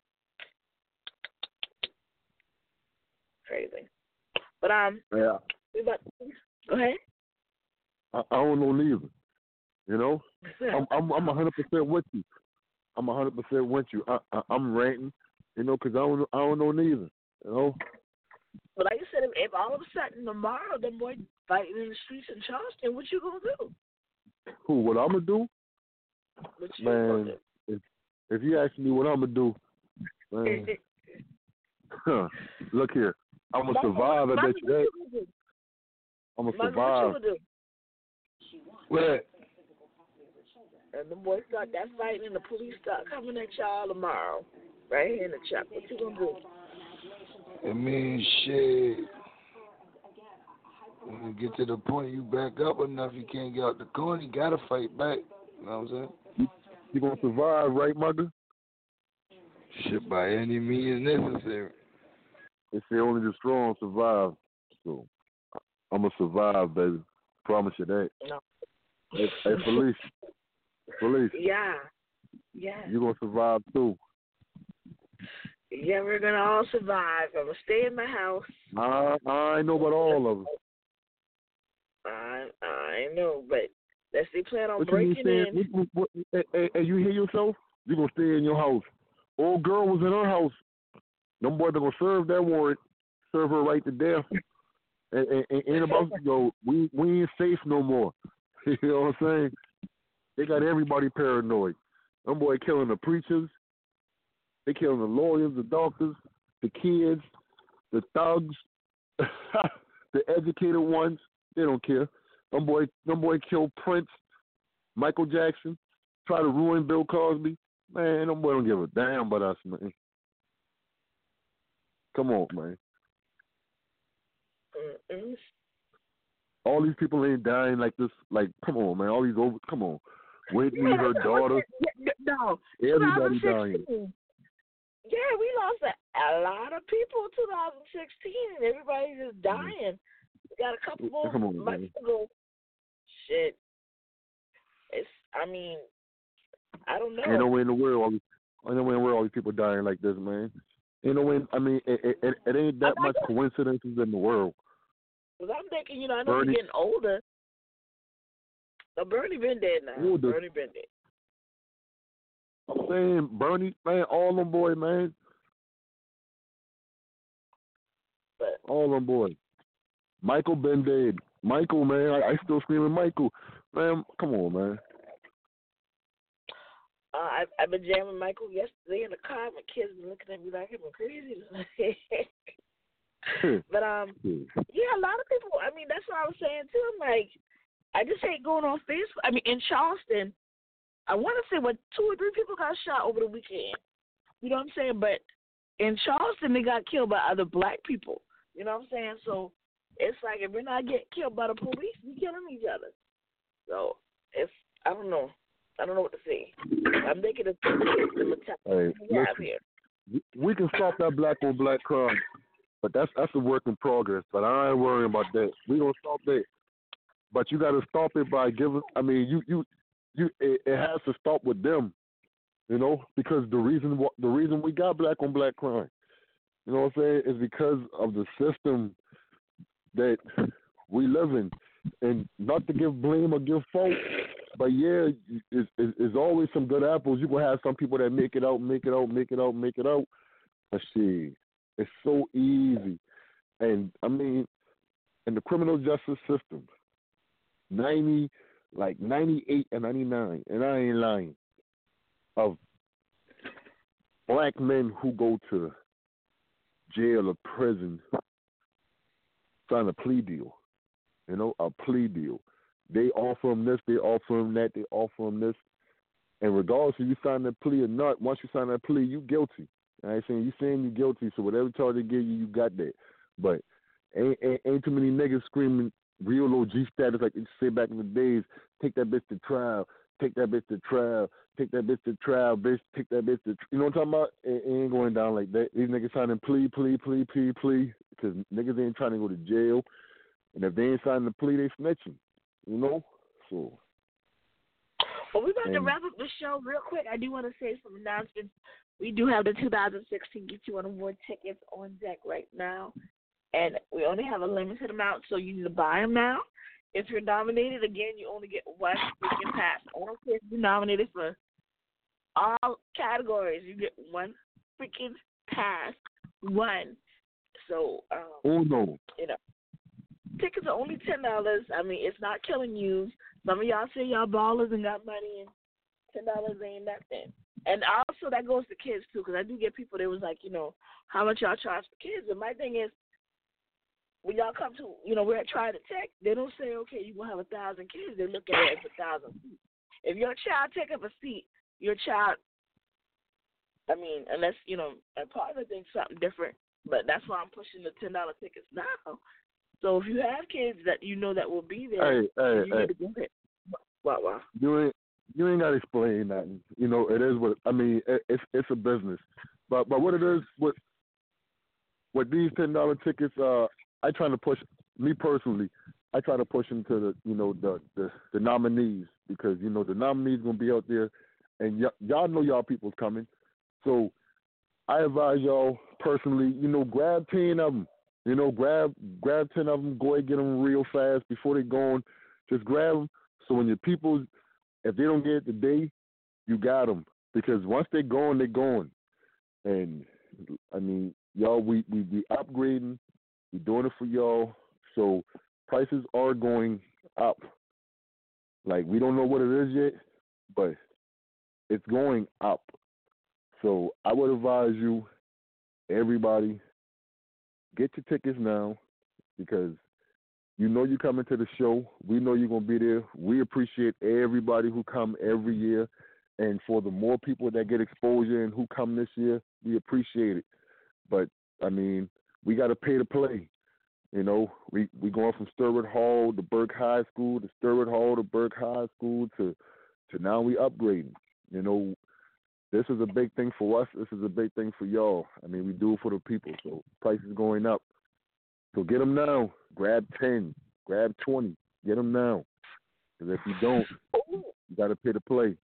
Crazy. But, um, yeah. we about to, go ahead. I, I don't know neither. You know? I'm, I'm, I'm one hundred percent with you. I'm one hundred percent with you. I, I, I'm ranting, you know, because I don't, I don't know neither. You know? But like I said, if, if all of a sudden tomorrow them boys fighting in the streets in Charleston, what you going to do? Who, what I'm going to do? What you Man, gonna do? If, if you ask me what I'm going to do, man, huh, look here. I'm going to survive, I bet you that. I'm going to survive. What? And the boys start that fighting and the police start coming at y'all tomorrow. Right here in the chat. What you going to do? I mean, shit. When you get to the point you back up enough, you can't get out the corner, you got to fight back. You know what I'm saying? You, you going to survive, right, mother? Shit, by any means necessary. They say only the strong survive. So, I'm going to survive, baby. Promise you that. No. Hey, hey, police. Police. Yeah. Yeah. You're going to survive, too. Yeah, we're going to all survive. I'm going to stay in my house. I, I know about all of us. I, I know, but let's say plan on what breaking you in. What, what, what, hey, hey, you hear yourself? You're going to stay in your house. Old girl was in her house. Them boys are going to serve that warrant, serve her right to death. And, and, and ain't about to go, we, we ain't safe no more. You know what I'm saying? They got everybody paranoid. Them boys killing the preachers. They killing the lawyers, the doctors, the kids, the thugs. the educated ones, they don't care. Them boy, them boy killed Prince, Michael Jackson, try to ruin Bill Cosby. Man, them boy don't give a damn about us, man. Come on, man. Mm-mm. All these people ain't dying like this. Like, come on, man. All these over, come on. Whitney, Yeah, her daughter, no, everybody dying. Yeah, we lost a, a lot of people in twenty sixteen, and everybody's just dying. We got a couple more Come on, months man. to go. Shit. It's, I mean, I don't know. Ain't no way in the world. All these, ain't no way in the world all these people dying like this, man. Ain't no way. I mean, it, it, it, it ain't that much coincidences in the world. Because I'm thinking, you know, I know Bernie. we're getting older. No, Bernie been dead now. Older. Bernie been dead. I'm saying, Bernie, man, all them boys, man. But, all them boys. Michael been dead. Michael, man, I, I still screaming Michael. Man, come on, man. Uh, I, I've been jamming Michael yesterday in the car. My kids been looking at me like I'm crazy. But, um, yeah, a lot of people, I mean, that's what I was saying, too. I'm like, I just hate going on Facebook. I mean, in Charleston, I want to say, what, two or three people got shot over the weekend. You know what I'm saying? But in Charleston, they got killed by other black people. You know what I'm saying? So it's like, if we're not getting killed by the police, we're killing each other. So it's, I don't know. I don't know what to say. I'm thinking of the mentality Hey, we have listen, here. we can stop that black on black crime, but that's that's a work in progress. But I ain't worrying about that. We gonna stop that. But you got to stop it by giving. I mean, you you you. It, it has to stop with them, you know, because the reason the reason we got black on black crime, you know what I'm saying, is because of the system that we live in. And not to give blame or give fault, but yeah, it's, it's, it's always some good apples. You gonna have some people that make it out, make it out, make it out, make it out. But shit, it's so easy. And I mean, in the criminal justice system, ninety, like ninety-eight and ninety-nine, and I ain't lying, of black men who go to jail or prison sign a plea deal. You know, a plea deal. They offer them this, they offer them that, they offer them this. And regardless if you sign that plea or not, once you sign that plea, you guilty. I ain't saying you saying you guilty, so whatever charge they give you, you got that. But ain't, ain't, ain't too many niggas screaming real O G status like they used to say back in the days, take that bitch to trial, take that bitch to trial, take that bitch to trial, bitch, take that bitch to, you know what I'm talking about? It, it ain't going down like that. These niggas signing plea, plea, plea, plea, plea, because niggas ain't trying to go to jail. And if they ain't signing the plea, they snitching, you know? So. Well, we're going to and, wrap up the show real quick. I do want to say some announcements. We do have the two thousand sixteen Get You On Award tickets on deck right now. And we only have a limited amount, so you need to buy them now. If you're nominated, again, you only get one freaking pass. I don't care if you're nominated for all categories. You get one freaking pass. One. So, um, oh, no. You know. Tickets are only ten dollars. I mean, it's not killing you. Some of y'all say y'all ballers and got money, and ten dollars ain't nothing. And also, that goes to kids, too, because I do get people that was like, you know, how much y'all charge for kids? And my thing is, when y'all come to, you know, we're at Try the Tech, they don't say, okay, you're going to have a thousand kids. They look at it as a thousand seats. If your child take up a seat, your child, I mean, unless, you know, a partner thinks something different, but that's why I'm pushing the ten dollar tickets now. So if you have kids that you know that will be there, hey, hey, you hey. need to go ahead. Wow, wow. You ain't you ain't gotta explain nothing. You know, it is what I mean. It, it's it's a business, but but what it is, what what these ten dollar tickets, uh, I try to push me personally. I try to push them to the you know the the, the nominees because you know the nominees gonna be out there, and y- y'all know y'all people's coming. So I advise y'all personally, you know, grab ten of them. You know, grab grab ten of them, go ahead and get them real fast before they go on. Just grab them so when your people, if they don't get it today, you got them. Because once they're going, they're going. And, I mean, y'all, we, we, we upgrading. We're doing it for y'all. So prices are going up. Like, we don't know what it is yet, but it's going up. So I would advise you, everybody, get your tickets now. because you know you coming to the show. We know you're going to be there. We appreciate everybody who come every year. And for the more people that get exposure and who come this year, we appreciate it. But, I mean, we got to pay to play. You know, we we going from Stewart Hall to Burke High School to Stewart Hall to Burke High School to, to now we upgrading. You know, this is a big thing for us. This is a big thing for y'all. I mean, we do it for the people. So prices going up. So get them now. Grab ten. Grab twenty. Get them now. Because if you don't, you got to pay to play.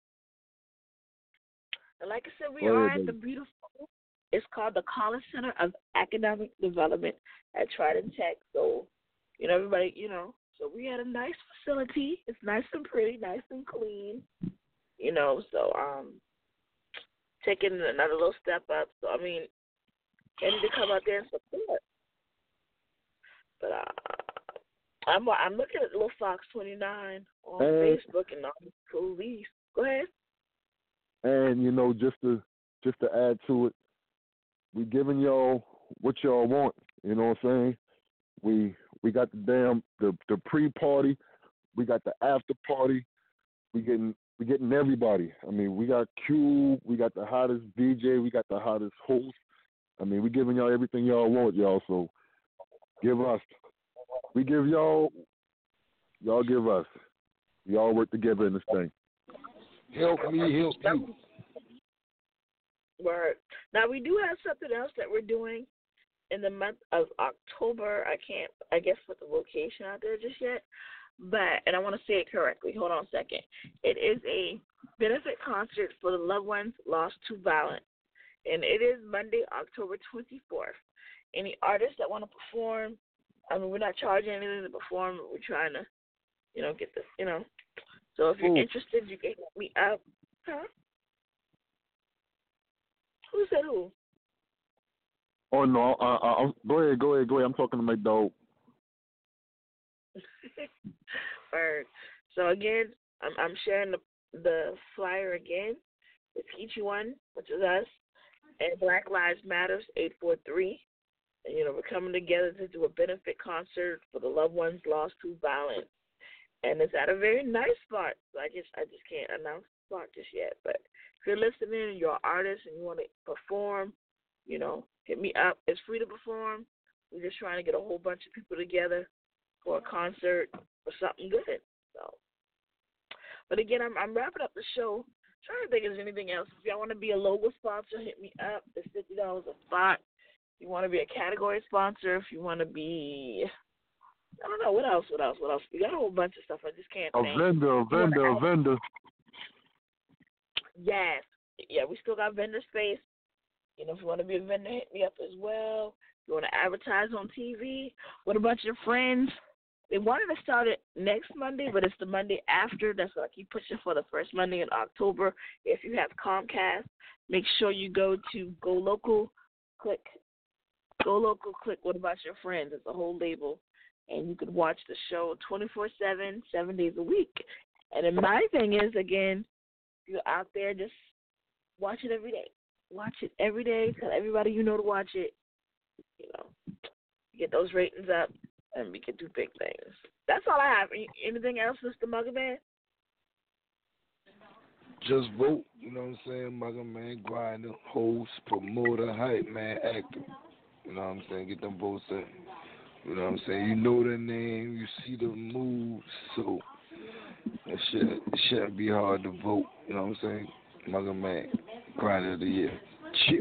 And like I said, we Go are ahead, at the baby. beautiful, it's called the College Center of Academic Development at Trident Tech. So, you know, everybody, you know, so we had a nice facility. It's nice and pretty, nice and clean, you know, so um, taking another little step up. So, I mean, you need to come out there and support. But uh, I'm I'm looking at Little Fox twenty-nine on And- Facebook and on police. Go ahead. And, you know, just to just to add to it, we giving y'all what y'all want. You know what I'm saying? We we got the damn the, the pre party, we got the after party, we getting we getting everybody. I mean, we got Q, we got the hottest D J, we got the hottest host. I mean, we giving y'all everything y'all want, y'all. So give us. We give y'all, y'all give us. We all work together in this thing. Help me, help you. Word. Now we do have something else that we're doing in the month of October. I can't, I guess, put the location out there just yet, but and I want to say it correctly. Hold on a second. It is a benefit concert for the loved ones lost to violence, and it is Monday, October twenty-fourth. Any artists that want to perform, I mean, we're not charging anything to perform. We're trying to, you know, get this, you know. So if you're Ooh. interested, you can hit me up. Huh? Who said who? Oh no! Uh, uh, go ahead, go ahead, go ahead. I'm talking to my dog. Word. So again, I'm I'm sharing the the flyer again. It's Kichi One, which is us, and Black Lives Matters eight four three. And you know we're coming together to do a benefit concert for the loved ones lost to violence, and it's at a very nice spot. So I just I just can't announce the spot just yet. But if you're listening, and you're an artist, and you want to perform, you know, hit me up. It's free to perform. We're just trying to get a whole bunch of people together for a concert or something good. So, but again, I'm I'm wrapping up the show. Trying to think if there's anything else. If y'all want to be a logo sponsor, hit me up. It's fifty dollars a spot. If you want to be a category sponsor, if you want to be, I don't know, what else, what else, what else? We got a whole bunch of stuff. I just can't A think. vendor, a vendor, a vendor. Yes. Yeah, we still got vendor space. You know, if you want to be a vendor, hit me up as well. If you want to advertise on T V with a bunch of friends. They wanted to start it next Monday, but it's the Monday after. That's what I keep pushing for, the first Monday in October. If you have Comcast, make sure you go to Go Local, click Go Local, click What About Your Friends. It's a whole label, and you can watch the show twenty-four seven, seven days a week. And then my thing is, again, if you're out there, just watch it every day. Watch it every day. Tell everybody you know to watch it. You know, get those ratings up, and we can do big things. That's all I have. Anything else, Mister Muggerman? Just vote, you know what I'm saying? Mugger Man, grinder, host, promoter, hype man, actor. You know what I'm saying? Get them votes in. You know what I'm saying? You know their name, you see the moves, so it shouldn't, it shouldn't be hard to vote. You know what I'm saying? Mugger Man, grinder of the year. Chill.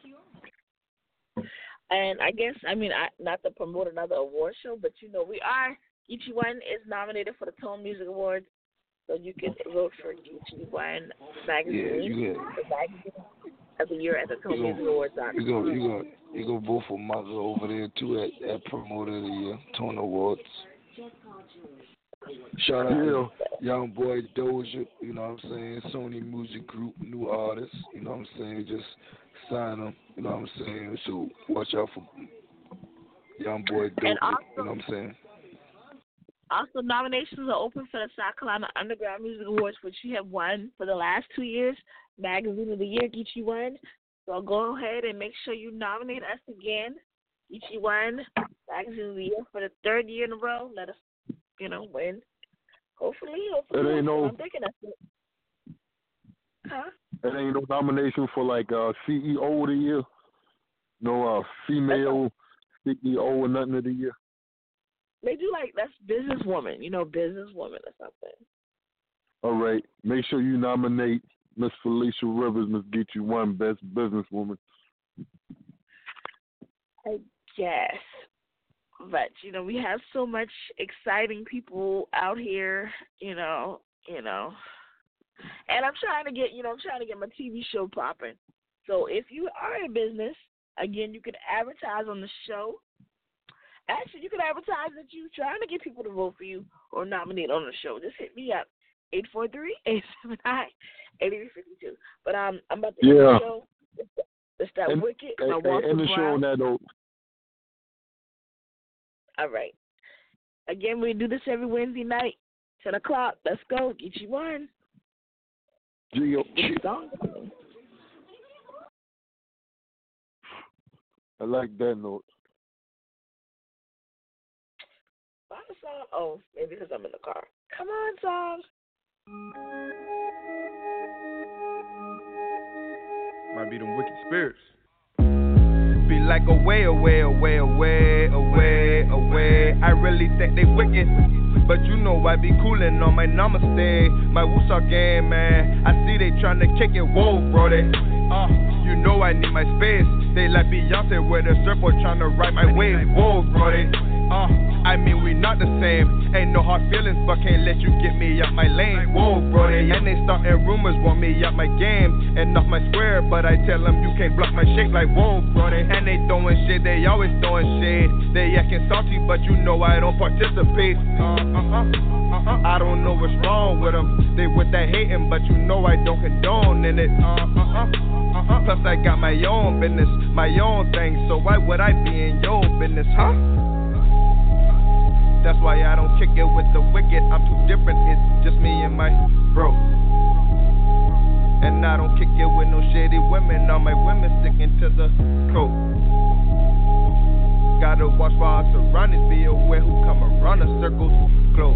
And I guess, I mean, I, not to promote another award show, but, you know, we are, Geechee One is nominated for the Tone Music Awards, so you can vote for Geechee One magazine, Yeah, you the magazine of the year at the Tone You Music go, Awards. you go, you go, you go vote for Mugger over there, too, at, at Promoter of the Year, Tone Awards. Shout out to Young Boy Doja, you know what I'm saying? Sony Music Group, new artist, you know what I'm saying? Just sign them, you know what I'm saying? So watch out for Young Boy Doja, also, you know what I'm saying? Also, nominations are open for the South Carolina Underground Music Awards, which you have won for the last two years, Magazine of the Year, Geechee One. So go ahead and make sure you nominate us again, Geechee One. Magazine of the Year for the third year in a row. Let us, you know, win. Hopefully, hopefully. It ain't no. I'm thinking that's it. Huh? It ain't no nomination for like uh, C E O of the year. No uh, female C E O or nothing of the year. They do like that's businesswoman, you know, businesswoman or something. All right. Make sure you nominate Miss Felicia Rivers, Miss Get You One, Best Businesswoman. I guess. But, you know, we have so much exciting people out here, you know, you know. And I'm trying to get, you know, I'm trying to get my T V show popping. So if you are in business, again, you can advertise on the show. Actually, you can advertise that you're trying to get people to vote for you or nominate on the show. Just hit me up, eight four three, eight seven nine, eight three five two. But um, I'm about to end yeah. the show. It's, it's that and, Wicked. And, my and, and the show on that note. All right. Again, we do this every Wednesday night, ten o'clock. Let's go. Get you one. G-O- I like that note. Find a song. Oh, maybe because I'm in the car. Come on, song. Might be them wicked spirits. Be like away, away, away, away, away, away. I really think they wicked, but you know I be coolin' on my namaste, my Wusa game, man. I see they tryna kick it, whoa, bro. They, uh, you know I need my space. They like Beyonce with a surfboard tryna ride my wave, whoa, bro. They, uh, I mean we not the same. Ain't no hard feelings, but can't let you get me out my lane, whoa, bro. They, and they starting rumors, want me out my game and off my square, but I tell them you can't block my shape like whoa, bro. They, and they throwing shit, they always throwing shade. They acting salty, but you know I don't participate. Uh, uh-uh, uh-uh. I don't know what's wrong with them. They with that hating, but you know I don't condone in it. Uh, uh-uh, uh-uh. Plus I got my own business, my own thing, so why would I be in your business, huh? That's why I don't kick it with the wicked. I'm too different, it's just me and my bro. And I don't kick it with no shady women. All my women sticking to the code. Gotta watch for our surroundings, be aware who come around the circles close.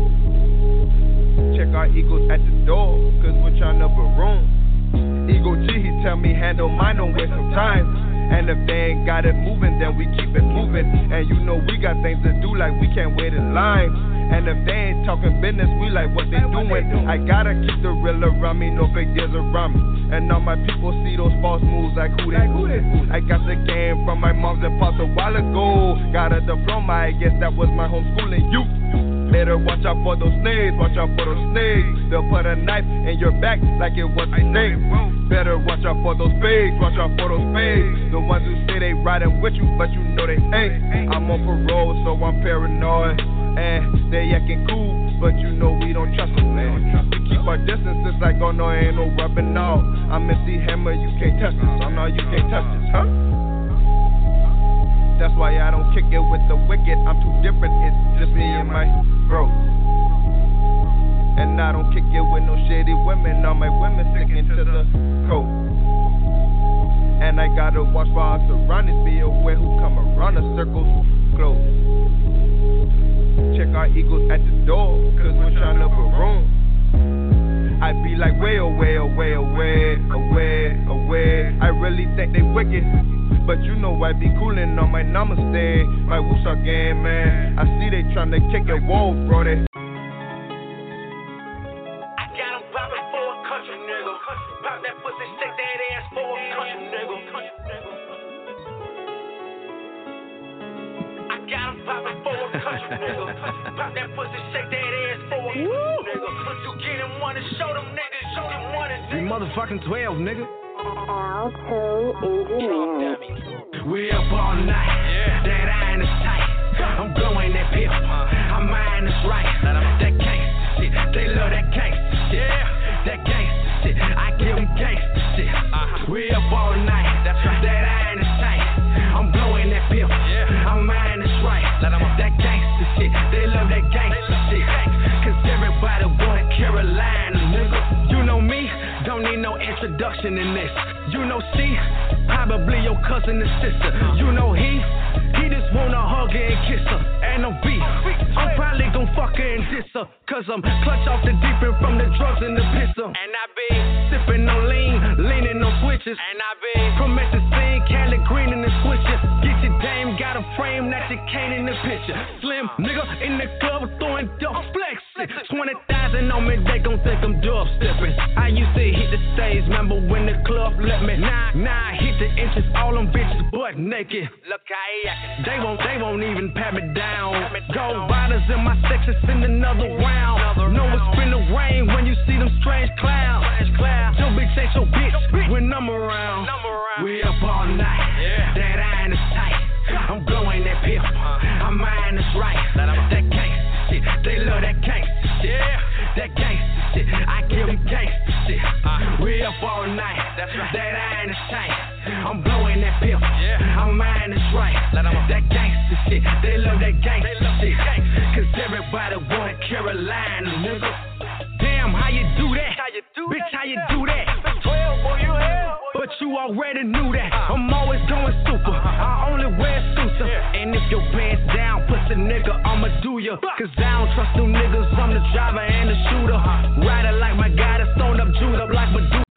Check our egos at the door, cause we're trying to room. Ego G, he tell me handle mine, don't waste some time. And if they ain't got it moving, then we keep it moving. And you know we got things to do, like we can't wait in line. And if they ain't talking business, we like what they doing. I gotta keep the real around me, no fake deals around me. And all my people see those false moves like who they who they I got the game from my moms and pops a while ago. Got a diploma, I guess that was my homeschooling. You better watch out for those snakes, watch out for those snakes. They'll put a knife in your back like it was a snake. Better watch out for those pigs, watch out for those pigs. The ones who say they riding with you, but you know they ain't. I'm on parole, so I'm paranoid. And they acting cool, but you know we don't trust them, man. We keep our distance, it's like, oh no, ain't no rubbing off. I'm M C Hammer, you can't touch this. Oh no, you can't touch this, huh? That's why I don't kick it with the wicked. I'm too different, it's just me and my bro. And I don't kick it with no shady women. All my women sticking to the code. And I gotta watch for our surroundings, be aware who come around the circles close. Check our egos at the door, cause we're trying to room. I be like way away, away, away, away, away. I really think they wicked, but you know I be coolin' on my namaste, my Wusa game, man. I see they tryna kick it, whoa, bro. They I got 'em poppin' for a country nigga. Pop that pussy, shake that ass for a country nigga. I got 'em poppin' for a country nigga. Pop that pussy, shake that ass for a country nigga. You get him one and show them niggas, show them one and We motherfucking twelve, nigga. L two engineer. We up all night, yeah. That iron is tight. I'm blowing that pill, I'm mine is right. That gangsta shit, they love that gangsta shit. Yeah. That gangsta shit, I give them gangsta shit. Uh-huh. We up all night, that's right. That iron is tight. I'm blowing that pill, yeah. I'm mine is right. That gangsta shit, they love that gangsta shit. Cause everybody want Carolina, nigga. You know me, don't need no introduction in this. You know C, I probably your cousin and sister. You know he, he just wanna hug her and kiss her. And no beef, I'm probably gon' fuck her and diss her. Cause I'm clutch off the deep end from the drugs and the pistol. And I be sipping on lean, leaning on switches. And I be promesing scene, Cali green in the switcher. Get your dame, got a frame that you can't in the picture. Slim nigga in the club throwing dope flexing. twenty thousand on me, they gon' think I'm dub stepping. I used to hit the stage, remember when the club let me. Now, now I hit the inches, all them bitches butt naked. Look how he They won't, they won't even pat me down. Gold bottles in my section, send another round. Know it's finna rain when you see them strange clouds. Your bitch ain't your bitch when I'm around. We up all night, that iron is tight. I'm blowing that pill, I'm mine is right. That gangsta shit, they love that gangsta shit. That gangsta shit, I give them gangsta shit. We up all night, that iron is tight. I'm blowing that pill, I'm mine is right. That gangsta shit, they love that gangsta shit. Cause everybody wanna Carolina, nigga. Damn, how you do that? Bitch, how you do that? But you already knew that. I'm always going super. I only wear suits. And if your pants down, pussy nigga, I'ma do ya. Cause I don't trust them niggas. I'm the driver and the shooter. Rider like my guy that's thrown up, Jude up like Medusa.